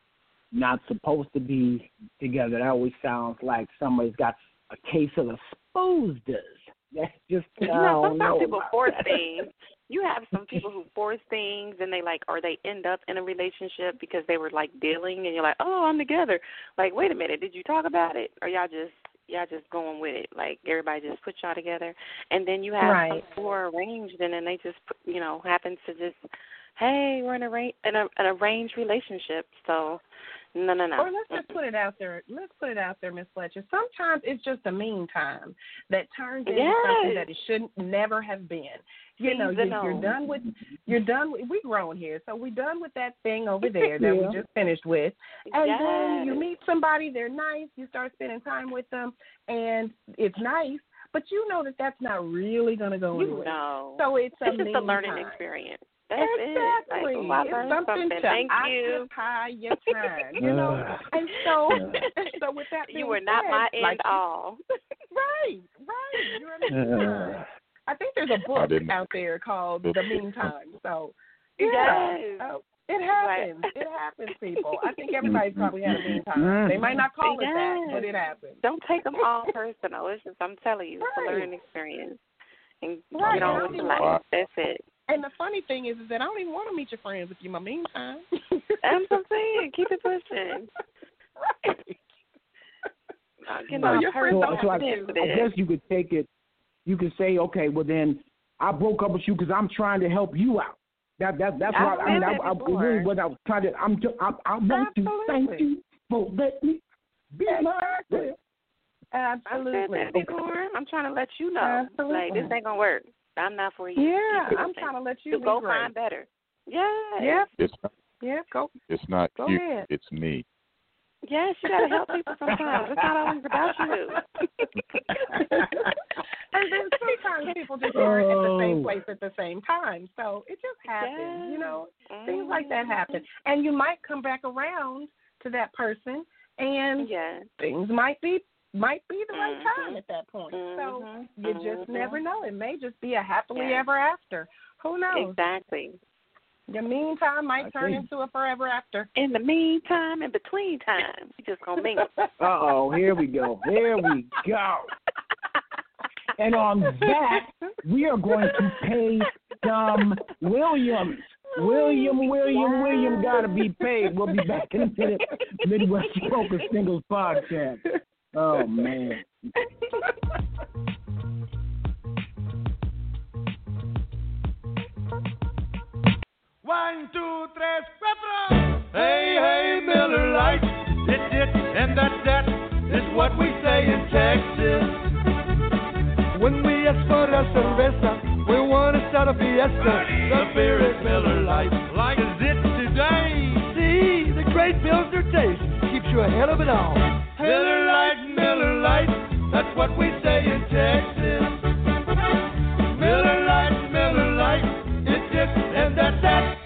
not supposed to be together. That always sounds like somebody's got a case of asbestos. That's just you know, sometimes people force things. You have some people who force things, and they like, or they end up in a relationship because they were like dealing, and you're like, oh, I'm together. Like, wait a minute, did you talk about it, or y'all just y'all just going with it? Like everybody just put y'all together, and then you have Right. some who are arranged, and then they just, you know, happen to just, hey, we're in a in a, an arranged relationship, so. No, no, no. Or let's just put it out there. Let's put it out there, Miss Fletcher. Sometimes it's just a meantime that turns into yes. something that it shouldn't never have been. You know, you, you're done with. You're done. With, we grown here, so we're done with that thing over there that Yeah. we just finished with. And yes. then you meet somebody. They're nice. You start spending time with them, and it's nice. But you know that that's not really going to go You anywhere. know. So it's, it's a just a learning meantime. experience. That's exactly. it. Like, oh, I it's learned something, something. to Thank you. occupy your time, you know. and so, so with that being You were not said, my end like, all. Right, right. You're in the meantime. I think there's a book out there called The Meantime. So, yeah, yes. uh, it happens. Right. It happens, people. I think everybody's probably had a meantime. They might not call yes. it that, but it happens. Don't take them all personal. It's just, I'm telling you, it's Right. a learning experience. And Right. get on with your life. That's it. And the funny thing is, is that I don't even want to meet your friends with you in my meantime. That's what I'm saying. Keep it pushing. Right. Uh, you So know, your friends don't so I, I guess you could take it. You could say, okay, well then I broke up with you because I'm trying to help you out. That that that's I've why I mean I, I, before. really what I was trying to. I'm just, I, I want Absolutely. to thank you for letting me be my friend. Absolutely. I've said that before. I'm trying to let you know. Absolutely. Like, this ain't going to work. I'm not for you. Yeah, Keep I'm pushing. trying to let you So be go great. find better. Yeah. Yep. It's not, Yeah, go. it's not Go you. ahead. It's me. Yes, you got to help people sometimes. It's not always about you. And then sometimes people just aren't at the same place at the same time. So it just happens, Yes. you know. Mm-hmm. Things like that happen. And you might come back around to that person and yes. things might be might be the right Mm-hmm. time at that point. Mm-hmm. So you just Mm-hmm. never know. It may just be a happily Yes. ever after. Who knows? Exactly. The meantime might I turn think- into a forever after. In the meantime, in between time, we just going to mingle. Uh-oh, here we go. Here we go. And on that, we are going to pay some Williams. William, William, William got to be paid. We'll be back in a minute. Midwest Focus Singles Podcast. Oh, man. One, two, tres, cuatro. Hey, hey, Miller Lite. It's it, and that's that. Is what we say in Texas. When we ask for a cerveza, we want to start a fiesta. The beer is Miller Lite. Like is it today? See, the great Pilsner taste keeps you ahead of it all. Miller Lite, Miller Lite. That's what we say in Texas. Miller Lite, Miller Lite. It's it, and that's that.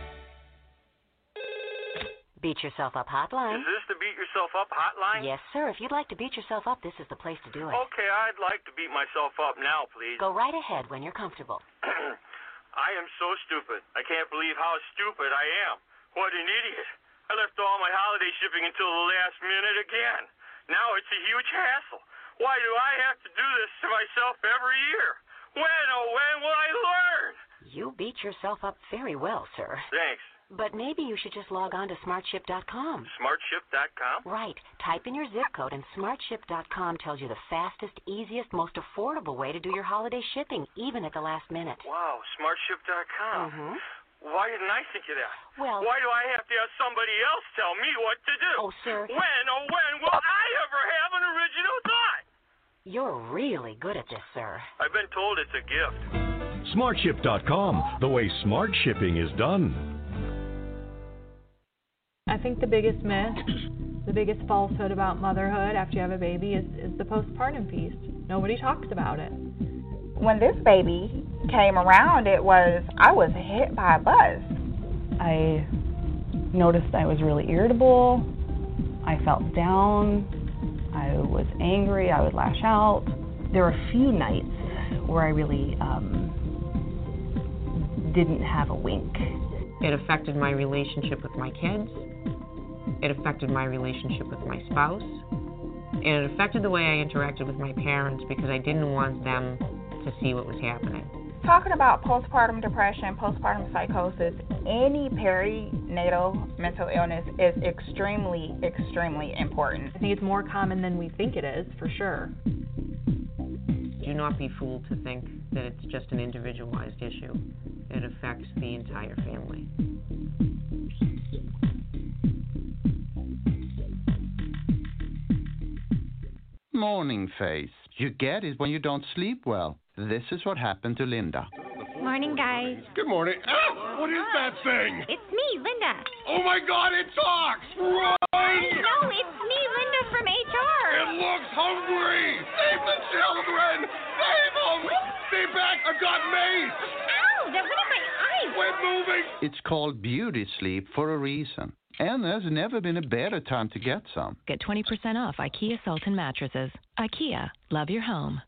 Beat Yourself Up hotline. Is this the Beat Yourself Up hotline? Yes, sir. If you'd like to beat yourself up, this is the place to do it. Okay, I'd like to beat myself up now, please. Go right ahead when you're comfortable. I am so stupid. I can't believe how stupid I am. What an idiot. I left all my holiday shipping until the last minute again. Now it's a huge hassle. Why do I have to do this to myself every year? When, oh, when will I learn? You beat yourself up very well, sir. Thanks. But maybe you should just log on to smart ship dot com. smart ship dot com? Right. Type in your zip code, and smart ship dot com tells you the fastest, easiest, most affordable way to do your holiday shipping, even at the last minute. Wow, smart ship dot com. Mm-hmm. Why didn't I think of that? Well, Why do I have to have somebody else tell me what to do? Oh, sir. When, oh, when will I ever have an original thought? You're really good at this, sir. I've been told it's a gift. smart ship dot com, the way smart shipping is done. I think the biggest myth, the biggest falsehood about motherhood after you have a baby is, is the postpartum feast. Nobody talks about it. When this baby came around, it was, I was hit by a buzz. I noticed I was really irritable. I felt down. I was angry. I would lash out. There were a few nights where I really um, didn't have a wink. It affected my relationship with my kids. It affected my relationship with my spouse, and it affected the way I interacted with my parents because I didn't want them to see what was happening. Talking about postpartum depression, postpartum psychosis, any perinatal mental illness is extremely, extremely important. I think it's more common than we think it is, for sure. Do not be fooled to think that it's just an individualized issue. It affects the entire family. Morning face. You get it when you don't sleep well. This is what happened to Linda. Morning, guys. Good morning. Ah, what is that thing? It's me, Linda. Oh my God, it talks! Run! No, it's me, Linda from H R. It looks hungry! Save the children! Save them! Stay back! I've got mace! Ow, that went in my eyes. Quit moving! It's called beauty sleep for a reason. And there's never been a better time to get some. Get twenty percent off IKEA Sultan mattresses. IKEA, love your home.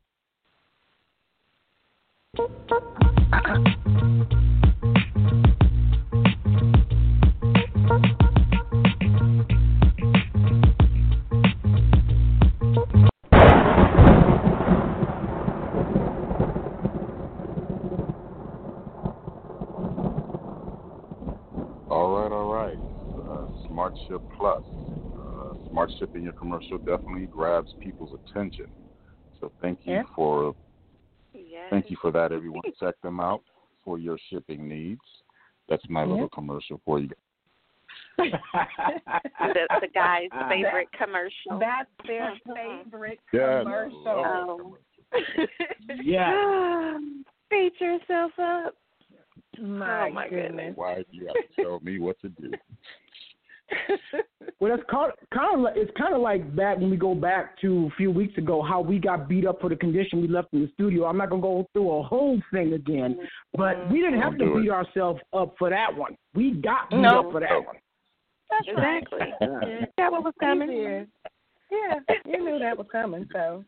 All right, all right. Uh, Smart Ship Plus. Uh, Smart Shipping, your commercial definitely grabs people's attention. So thank you Yeah. for Yes. thank you for that, everyone. Check them out for your shipping needs. That's my little commercial for you. the, the guy's favorite commercial. That's their favorite Yeah, commercial. Oh. Yeah. Beat yourself up. My, oh my goodness. Why do you have to tell me what to do? Well, that's kind of, kind of like, it's kind of like back when we go back to a few weeks ago, how we got beat up for the condition we left in the studio. I'm not going to go through a whole thing again, but we didn't have to beat ourselves up for that one. We got beat No. up for that one. That's Exactly. right. That what was coming. You did. Yeah, you knew that was coming, so.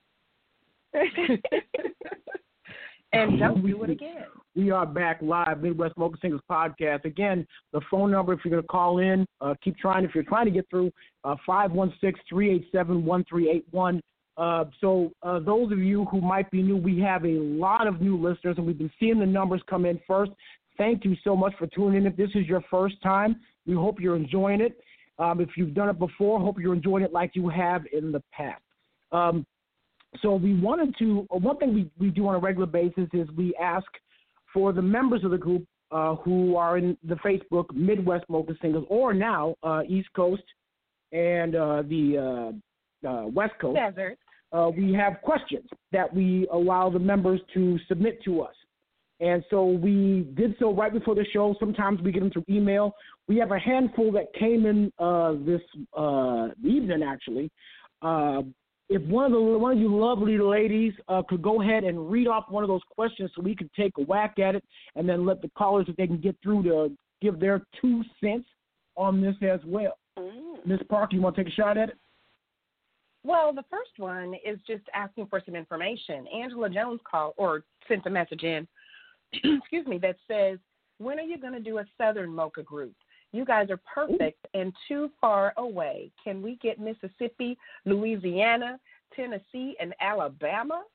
And don't do it again. We are back live, Midwest Smoker Singles Podcast. Again, the phone number, if you're going to call in, uh, keep trying. If you're trying to get through, uh, five one six, three eight seven, one three eight one. Uh, so uh, those of you who might be new, we have a lot of new listeners, and we've been seeing the numbers come in first. Thank you so much for tuning in. If this is your first time, we hope you're enjoying it. Um, if you've done it before, hope you're enjoying it like you have in the past. Um, so we wanted to, uh, one thing we, we do on a regular basis is we ask for the members of the group uh, who are in the Facebook Midwest Smoker Singles, or now uh, East Coast and uh, the uh, uh, West Coast. Desert. Uh, we have questions that we allow the members to submit to us. And so we did so right before the show. Sometimes we get them through email. We have a handful that came in uh, this uh, evening, actually. Uh, if one of the one of you lovely ladies uh, could go ahead and read off one of those questions so we could take a whack at it, and then let the callers, if they can get through, to give their two cents on this as well. Miz Mm. Parker, you want to take a shot at it? Well, the first one is just asking for some information. Angela Jones called or sent a message in, excuse me, that says, when are you going to do a Southern Mocha group? You guys are perfect Ooh. and too far away. Can we get Mississippi, Louisiana, Tennessee, and Alabama?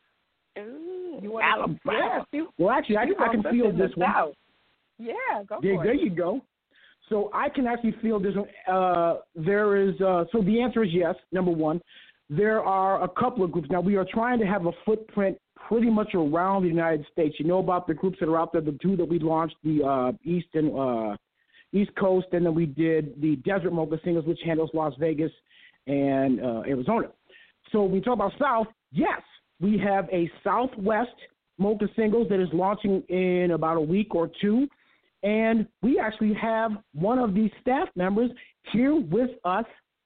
Ooh, you want Alabama. Yeah, well, actually, I, I can feel this one. South. Yeah, go there, for there it. There you go. So I can actually feel this one. Uh, there is, uh, so the answer is yes, number one. There are a couple of groups. Now, we are trying to have a footprint pretty much around the United States. You know about the groups that are out there, the two that we launched, the uh, East and uh, East Coast, and then we did the Desert Mocha Singles, which handles Las Vegas and uh, Arizona. So when we talk about South, yes, we have a Southwest Mocha Singles that is launching in about a week or two. And we actually have one of these staff members here with us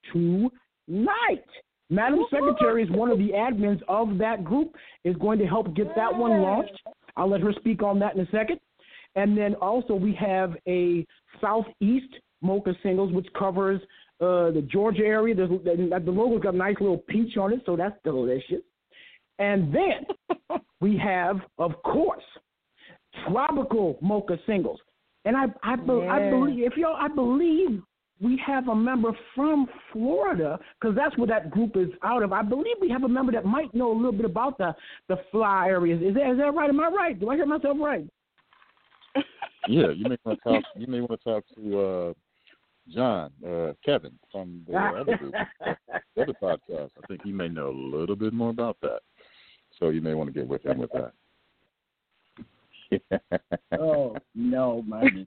tonight. Madam Secretary is one of the admins of that group, is going to help get that one launched. I'll let her speak on that in a second. And then also we have a Southeast Mocha Singles, which covers uh, the Georgia area. There's, the logo's got a nice little peach on it, so that's delicious. And then we have, of course, Tropical Mocha Singles. And I, I, be, yeah. I believe, if y'all, I believe we have a member from Florida, because that's where that group is out of. I believe we have a member that might know a little bit about the, the fly areas. Is that, is that right? Am I right? Do I hear myself right? Yeah, you may want to talk. You may want to talk to uh, John, uh, Kevin from the other group, the other podcast. I think he may know a little bit more about that. So you may want to get with him with that. Oh no, man.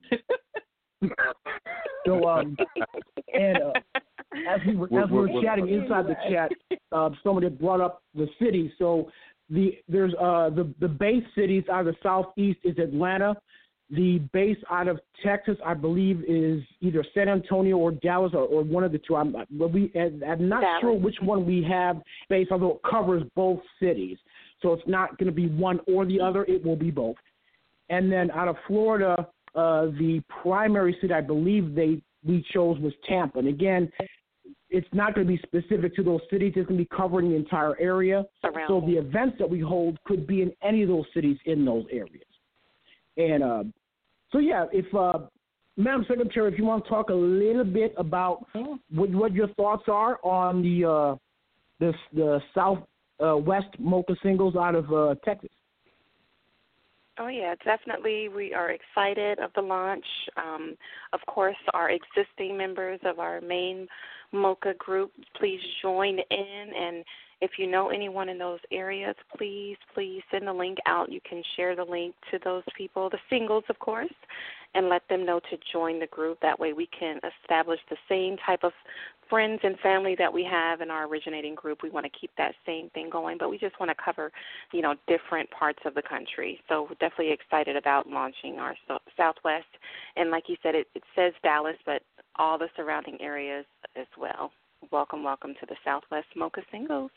So um, and uh, as we were as we were chatting inside the chat, uh, somebody brought up the city. So the there's uh the the base cities out of the southeast is Atlanta. The base out of Texas, I believe, is either San Antonio or Dallas, or, or one of the two. I'm, but we, I'm not Dallas. sure which one we have based, although it covers both cities. So it's not going to be one or the other. It will be both. And then out of Florida, uh, the primary city I believe they we chose was Tampa. And again, it's not going to be specific to those cities. It's going to be covering the entire area. Around. So the events that we hold could be in any of those cities in those areas. And uh, so, yeah, if uh, Madam Secretary, if you want to talk a little bit about what, what your thoughts are on the uh, the, the South uh, West Mocha singles out of uh, Texas. Oh, yeah, definitely. We are excited of the launch. Um, of course, our existing members of our main Mocha group, please join in. And if you know anyone in those areas, please, please send the link out. You can share the link to those people, the singles, of course, and let them know to join the group. That way we can establish the same type of friends and family that we have in our originating group. We want to keep that same thing going, but we just want to cover, you know, different parts of the country. So we're definitely excited about launching our so- Southwest. And like you said, it, it says Dallas, but all the surrounding areas as well. Welcome, welcome to the Southwest Mocha Singles.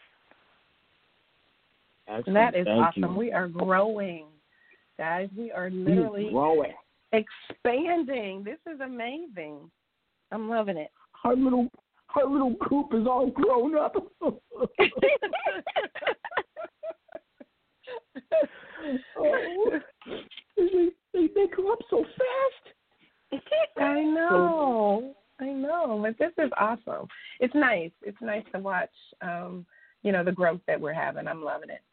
And that is Thank awesome. you. We are growing, guys. We are literally growing. expanding. This is amazing. I'm loving it. Our little our little group is all grown up. oh, they, they, they grow up so fast. I know. I know. But this is awesome. It's nice. It's nice to watch, um, you know, the growth that we're having. I'm loving it.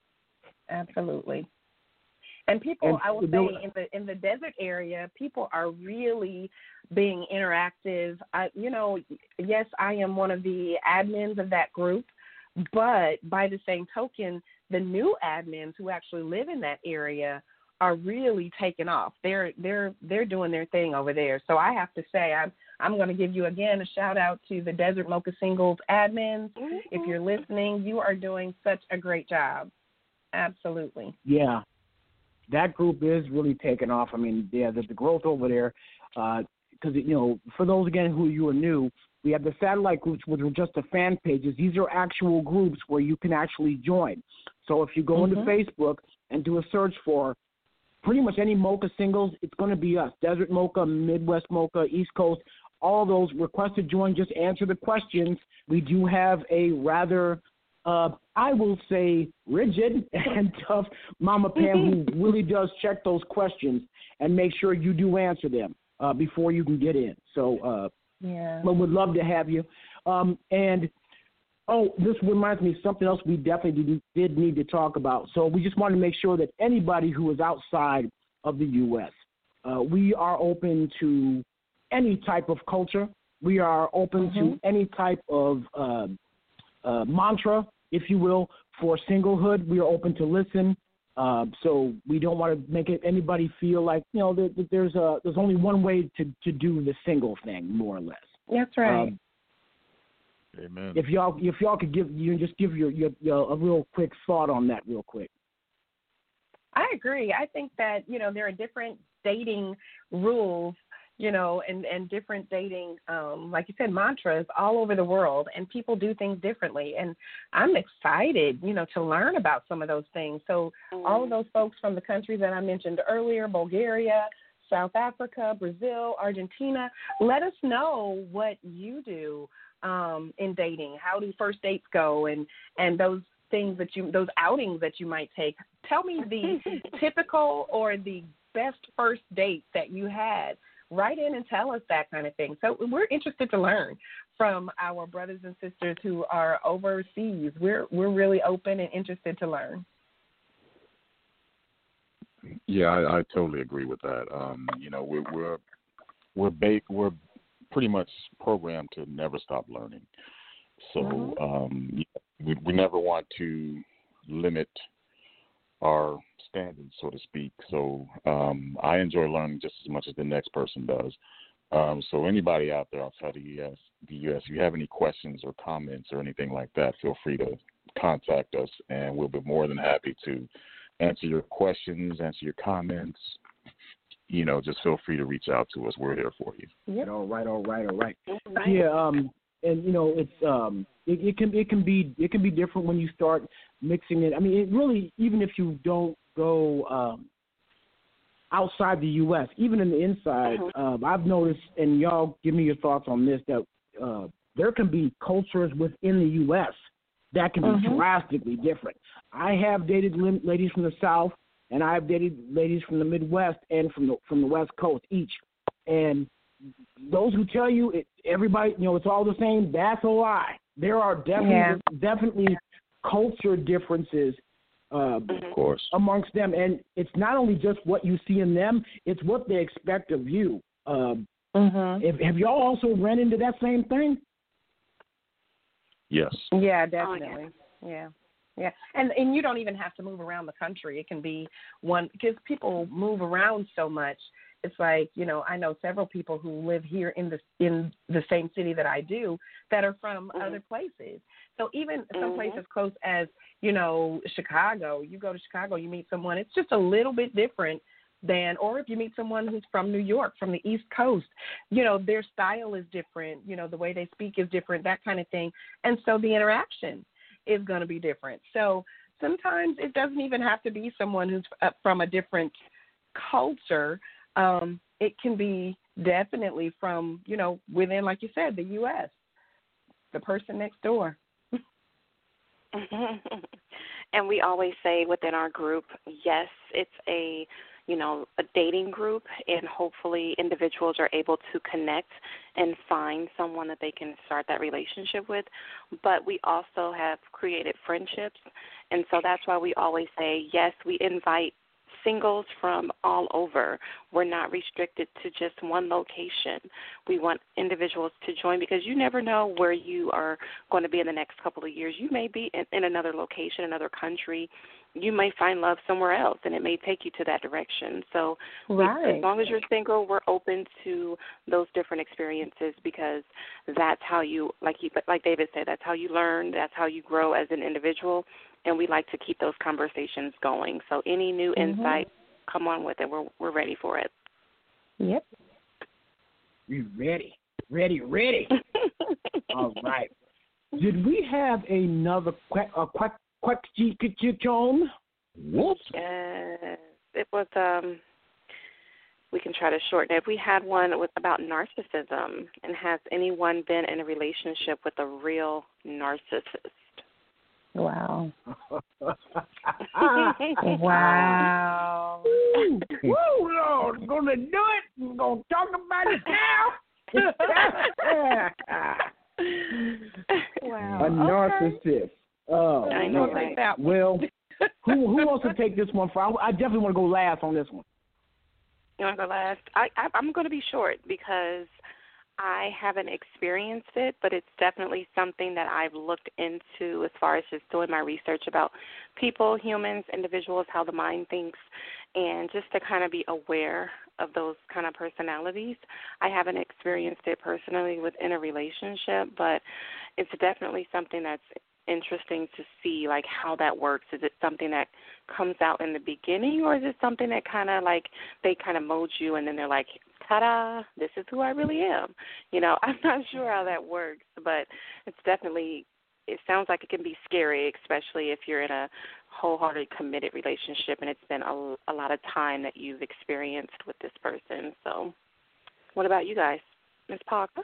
Absolutely. And people, And I will the- say, in the in the desert area, people are really being interactive. I, you know, yes, I am one of the admins of that group, but by the same token, the new admins who actually live in that area are really taking off. They're they're they're doing their thing over there. So I have to say, I'm I'm going to give you again a shout out to the Desert Mocha Singles admins. Mm-hmm. If you're listening, you are doing such a great job. Absolutely. Yeah, that group is really taking off. I mean, yeah, the, the growth over there, because, uh, you know, for those, again, who you are new, we have the satellite groups, which are just the fan pages. These are actual groups where you can actually join. So if you go mm-hmm. into Facebook and do a search for pretty much any Mocha singles, it's going to be us. Desert Mocha, Midwest Mocha, East Coast, all those. Request to join, just answer the questions. We do have a rather... Uh, I will say rigid and tough Mama Pam who really does check those questions and make sure you do answer them uh, before you can get in. So uh, yeah, we would love to have you. Um, and, oh, this reminds me of something else we definitely did, did need to talk about. So we just want to make sure that anybody who is outside of the U S, uh, we are open to any type of culture. We are open mm-hmm. to any type of uh, uh, mantra, if you will, for singlehood. We are open to listen. Uh, so we don't want to make it, anybody feel like, you know, that, that there's a there's only one way to, to do the single thing, more or less. That's right. Um, Amen. If y'all if y'all could give you just give your, your, your a real quick thought on that, real quick. I agree. I think that, you know, there are different dating rules, you know, and, and different dating, um, like you said, mantras all over the world, and people do things differently. And I'm excited, you know, to learn about some of those things. So mm. all of those folks from the countries that I mentioned earlier, Bulgaria, South Africa, Brazil, Argentina, let us know what you do um, in dating. How do first dates go, and, and those things that you, those outings that you might take. Tell me the typical or the best first date that you had write in and tell us that kind of thing. So we're interested to learn from our brothers and sisters who are overseas. We're we're really open and interested to learn. Yeah, I, I totally agree with that. Um, you know, we're we're we're ba- we're pretty much programmed to never stop learning. So Mm-hmm. um, we, we never want to limit our standards, so to speak. So um, I enjoy learning just as much as the next person does. Um, so anybody out there outside the U S, the U S, if you have any questions or comments or anything like that, feel free to contact us, and we'll be more than happy to answer your questions, answer your comments. You know, just feel free to reach out to us. We're here for you. Yep. All right, all right, all right. All right. Yeah, um, and you know, it's um, it, it can it can be it can be different when you start mixing it. I mean, it really, even if you don't go um, outside the U S, even in the inside, Mhm. um, I've noticed, and y'all give me your thoughts on this, that uh, there can be cultures within the U S that can be Mhm. drastically different. I have dated lim- ladies from the South, and I have dated ladies from the Midwest and from the from the West Coast each. And those who tell you it, everybody, you know, it's all the same, that's a lie. There are definitely Yeah. definitely culture differences uh, Of course. amongst them, and it's not only just what you see in them; it's what they expect of you. Um, Mhm. if, have y'all also run into that same thing? Yes. Yeah, definitely. Yeah. Yeah. And and you don't even have to move around the country. It can be one, because people move around so much. It's like, you know, I know several people who live here in the in the same city that I do that are from Mm-hmm. other places. So even some Mhm. places close as, you know, Chicago, you go to Chicago, you meet someone, it's just a little bit different than, or if you meet someone who's from New York, from the East Coast, you know, their style is different, you know, the way they speak is different, that kind of thing. And so the interaction is going to be different. So sometimes it doesn't even have to be someone who's uh, from a different culture. Um, it can be definitely from, you know, within, like you said, the U S, the person next door. And we always say within our group, yes, it's a, you know, a dating group, and hopefully individuals are able to connect and find someone that they can start that relationship with. But we also have created friendships, and so that's why we always say, yes, we invite singles from all over. We're not restricted to just one location. We want individuals to join, because you never know where you are going to be in the next couple of years. You may be in, in another location, another country. You may find love somewhere else, and it may take you to that direction. So we, Right. as long as you're single, we're open to those different experiences, because that's how you, like you, like David said, that's how you learn, that's how you grow as an individual, and we like to keep those conversations going. So any new Mhm. insight, come on with it. We're we're ready for it. Yep. We ready, ready, ready. All right. Did we have another quick a quick question? Whoops. Yes, it was. Um, we can try to shorten it. We had one with about narcissism, and has anyone been in a relationship with a real narcissist? Wow. Wow. Woo, woo, Lord, gonna do it. We're gonna talk about it now. Wow. A narcissist. Oh, I know, man. right? That one. Well, who who wants to take this one? For I, I definitely want to go last on this one. You want to go last? I, I I'm going to be short, because I haven't experienced it, but it's definitely something that I've looked into as far as just doing my research about people, humans, individuals, how the mind thinks, and just to kind of be aware of those kind of personalities. I haven't experienced it personally within a relationship, but it's definitely something that's interesting to see, like, how that works. Is it something that comes out in the beginning, or is it something that kind of like they kind of mold you and then they're like, ta-da, this is who I really am? You know, I'm not sure how that works, but it's definitely, it sounds like it can be scary, especially if you're in a wholehearted, committed relationship and it's been a, a lot of time that you've experienced with this person. So what about you guys? Miz Parker?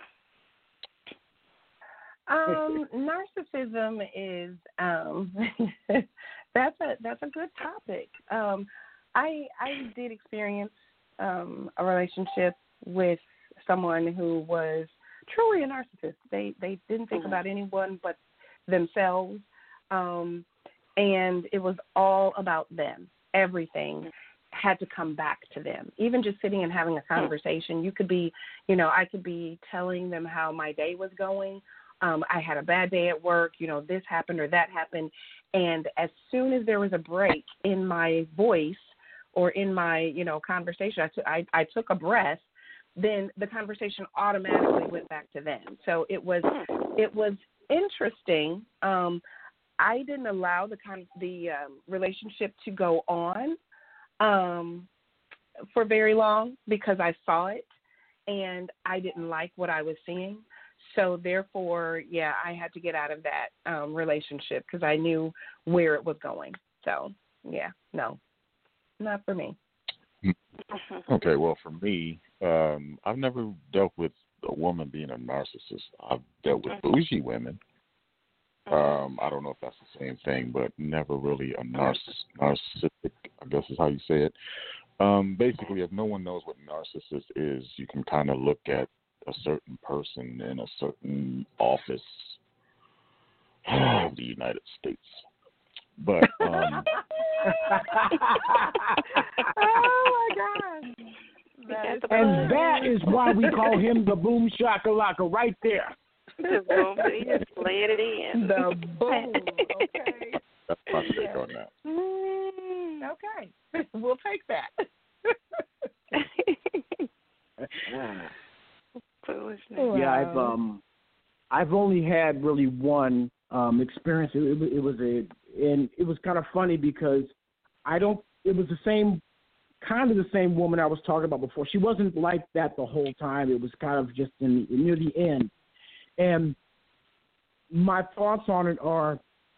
Um, narcissism is um, that's a that's a good topic. Um, I I did experience um, a relationship with someone who was truly a narcissist. They they didn't think Mm-hmm. about anyone but themselves, um, and it was all about them. Everything had to come back to them. Even just sitting and having a conversation, you could be, you know, I could be telling them how my day was going. Um, I had a bad day at work, you know, this happened or that happened. And as soon as there was a break in my voice or in my, you know, conversation, I, t- I, I took a breath, then the conversation automatically went back to them. So it was, it was interesting. Um, I didn't allow the con- the um, relationship to go on um, for very long because I saw it and I didn't like what I was seeing. So therefore, yeah, I had to get out of that um, relationship because I knew where it was going. So yeah, no, not for me. Okay, well, for me, um, I've never dealt with a woman being a narcissist. I've dealt with bougie women. Um, I don't know if that's the same thing, but never really a narciss- narcissistic, I guess is how you say it. Um, basically, if no one knows what narcissist is, you can kind of look at a certain person in a certain office of the United States. But um, oh my God! That And that is why we call him the boom shakalaka right there. The boom, he just laid it in. The boom. Okay. That's my take on that. Mm, okay, we'll take that. Yeah, I've um, I've only had really one um experience. It, it, it was a, and it was kind of funny because I don't. It was the same, kind of the same woman I was talking about before. She wasn't like that the whole time. It was kind of just in near the end. And my thoughts on it are,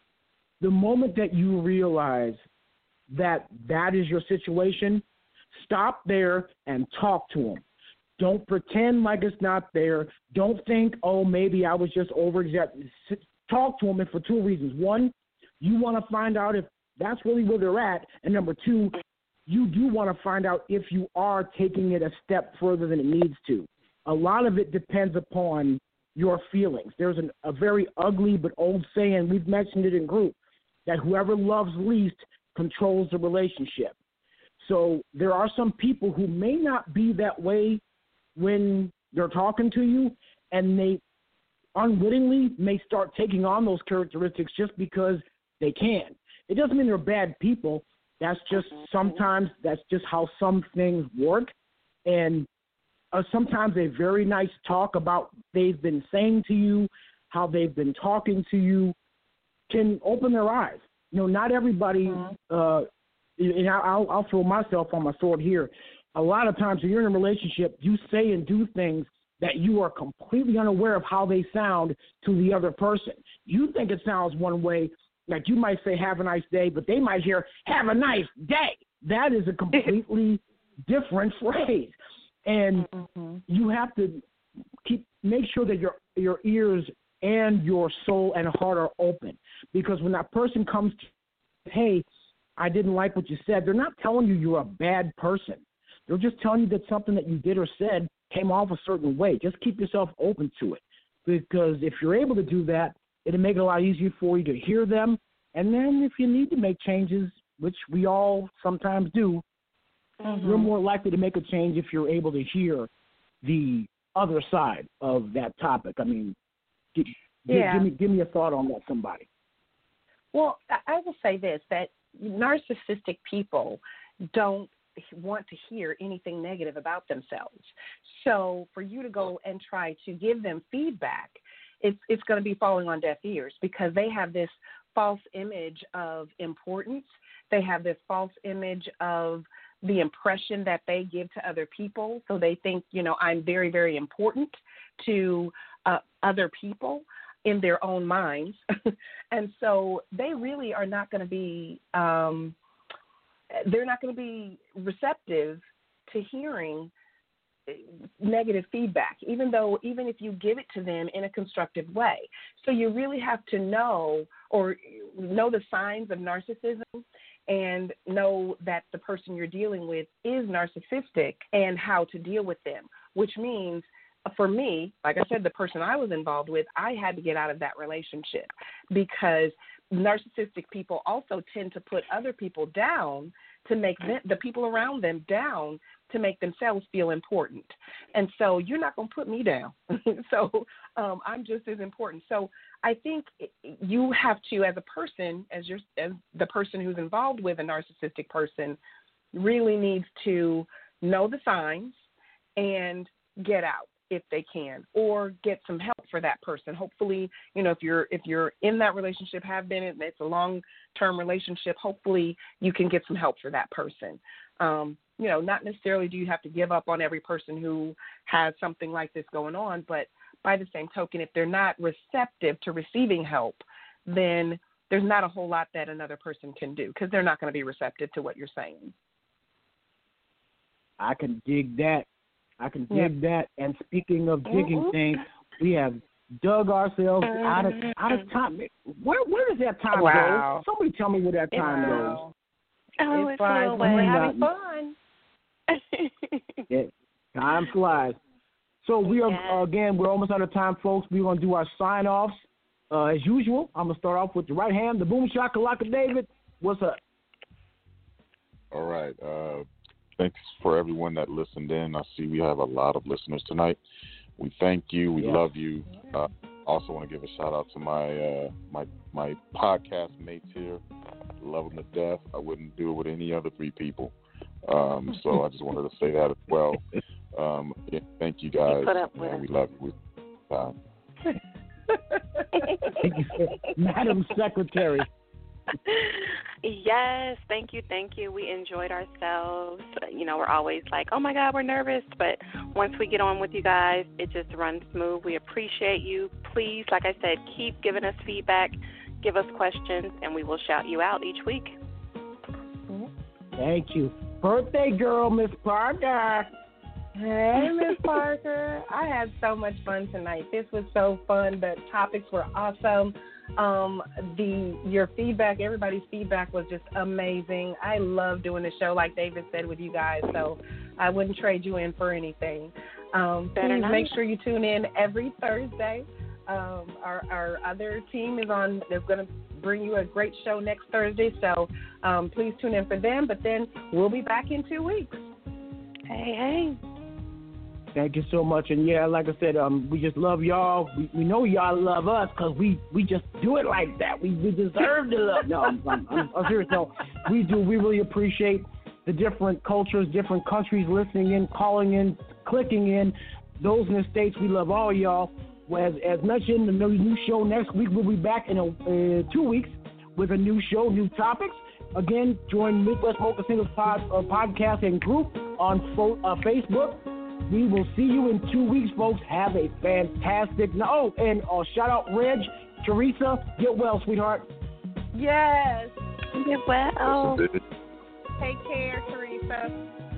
the moment that you realize that that is your situation, stop there and talk to them. Don't pretend like it's not there. Don't think, oh, maybe I was just over-exaggerating. Talk to them, and for two reasons. One, you want to find out if that's really where they're at. And number two, you do want to find out if you are taking it a step further than it needs to. A lot of it depends upon your feelings. There's an, a very ugly but old saying, we've mentioned it in group, that whoever loves least controls the relationship. So there are some people who may not be that way when they're talking to you, and they unwittingly may start taking on those characteristics just because they can. It doesn't mean they're bad people. That's just sometimes that's just how some things work. And uh, sometimes a very nice talk about they've been saying to you, how they've been talking to you, can open their eyes. You know, not everybody, uh, and I'll, I'll throw myself on my sword here. A lot of times when you're in a relationship, you say and do things that you are completely unaware of how they sound to the other person. You think it sounds one way, like you might say, have a nice day, but they might hear, have a nice day. That is a completely different phrase. And mm-hmm. you have to keep make sure that your your ears and your soul and heart are open. Because when that person comes to, hey, I didn't like what you said, they're not telling you you're a bad person. They're just telling you that something that you did or said came off a certain way. Just keep yourself open to it. Because if you're able to do that, it'll make it a lot easier for you to hear them. And then if you need to make changes, which we all sometimes do, mm-hmm. you're more likely to make a change if you're able to hear the other side of that topic. I mean, give, yeah. give, me, give me a thought on that, somebody. Well, I will say this, that narcissistic people don't want to hear anything negative about themselves. So for you to go and try to give them feedback, it's it's going to be falling on deaf ears because they have this false image of importance. They have this false image of the impression that they give to other people. So they think, you know, I'm very, very important to uh, other people in their own minds. And so they really are not going to be um, they're not going to be receptive to hearing negative feedback, even though, even if you give it to them in a constructive way. So you really have to know or know the signs of narcissism and know that the person you're dealing with is narcissistic and how to deal with them, which means for me, like I said, the person I was involved with, I had to get out of that relationship because narcissistic people also tend to put other people down to make them, the people around them down to make themselves feel important. And so you're not going to put me down. so um, I'm just as important. So I think you have to, as a person, as, you're, as the person who's involved with a narcissistic person, really needs to know the signs and get out if they can, or get some help for that person. Hopefully, you know, if you're if you're in that relationship, have been in, it's a long-term relationship, hopefully you can get some help for that person. Um, you know, not necessarily do you have to give up on every person who has something like this going on, but by the same token, if they're not receptive to receiving help, then there's not a whole lot that another person can do because they're not going to be receptive to what you're saying. I can dig that. I can dig yeah. that. And speaking of digging mm-hmm. things, we have dug ourselves mm-hmm. out of out of time. Where where does that time wow. go? Somebody tell me where that time it's, goes. Oh, it it's flies flew when we're away. having fun. yeah, time flies. So we are yes. uh, again. We're almost out of time, folks. We're gonna do our sign offs uh, as usual. I'm gonna start off with the right hand, the boom shakalaka. David, what's up? All right. Uh, Thanks for everyone that listened in. I see we have a lot of listeners tonight. We thank you. We yeah. love you. Uh, also want to give a shout out to my uh, my my podcast mates here. Love them to death. I wouldn't do it with any other three people. Um, so I just wanted to say that as well. Um, yeah, thank you guys. Put up with and it. we love you. Um, Madam Secretary. Yes, thank you, thank you. We enjoyed ourselves. You know, we're always like, oh, my God, we're nervous. But once we get on with you guys, it just runs smooth. We appreciate you. Please, like I said, keep giving us feedback, give us questions, and we will shout you out each week. Thank you. Birthday girl, Miss Parker. Hey, Miss Parker. I had so much fun tonight. This was so fun. The topics were awesome. Um, the your feedback, everybody's feedback was just amazing. I love doing the show, like David said, with you guys. So I wouldn't trade you in for anything. Um, Better please not. make sure you tune in every Thursday. Um, our, our other team is on. They're going to bring you a great show next Thursday. So um, please tune in for them. But then we'll be back in two weeks. Hey, hey. Thank you so much. And, yeah, like I said, um, we just love y'all. We, we know y'all love us because we, we just do it like that. We, we deserve the love. No, I'm, I'm, I'm, I'm serious. No, we do. We really appreciate the different cultures, different countries listening in, calling in, clicking in. Those in the States, we love all y'all. As, as mentioned, the new show next week. We'll be back in a, uh, two weeks with a new show, new topics. Again, join Midwest Mocha Singles pod, uh, podcast and group on fo- uh, Facebook. We will see you in two weeks, folks. Have a fantastic... Oh, and uh, shout out Reg, Teresa. Get well, sweetheart. Yes. Get well. Take care, Teresa.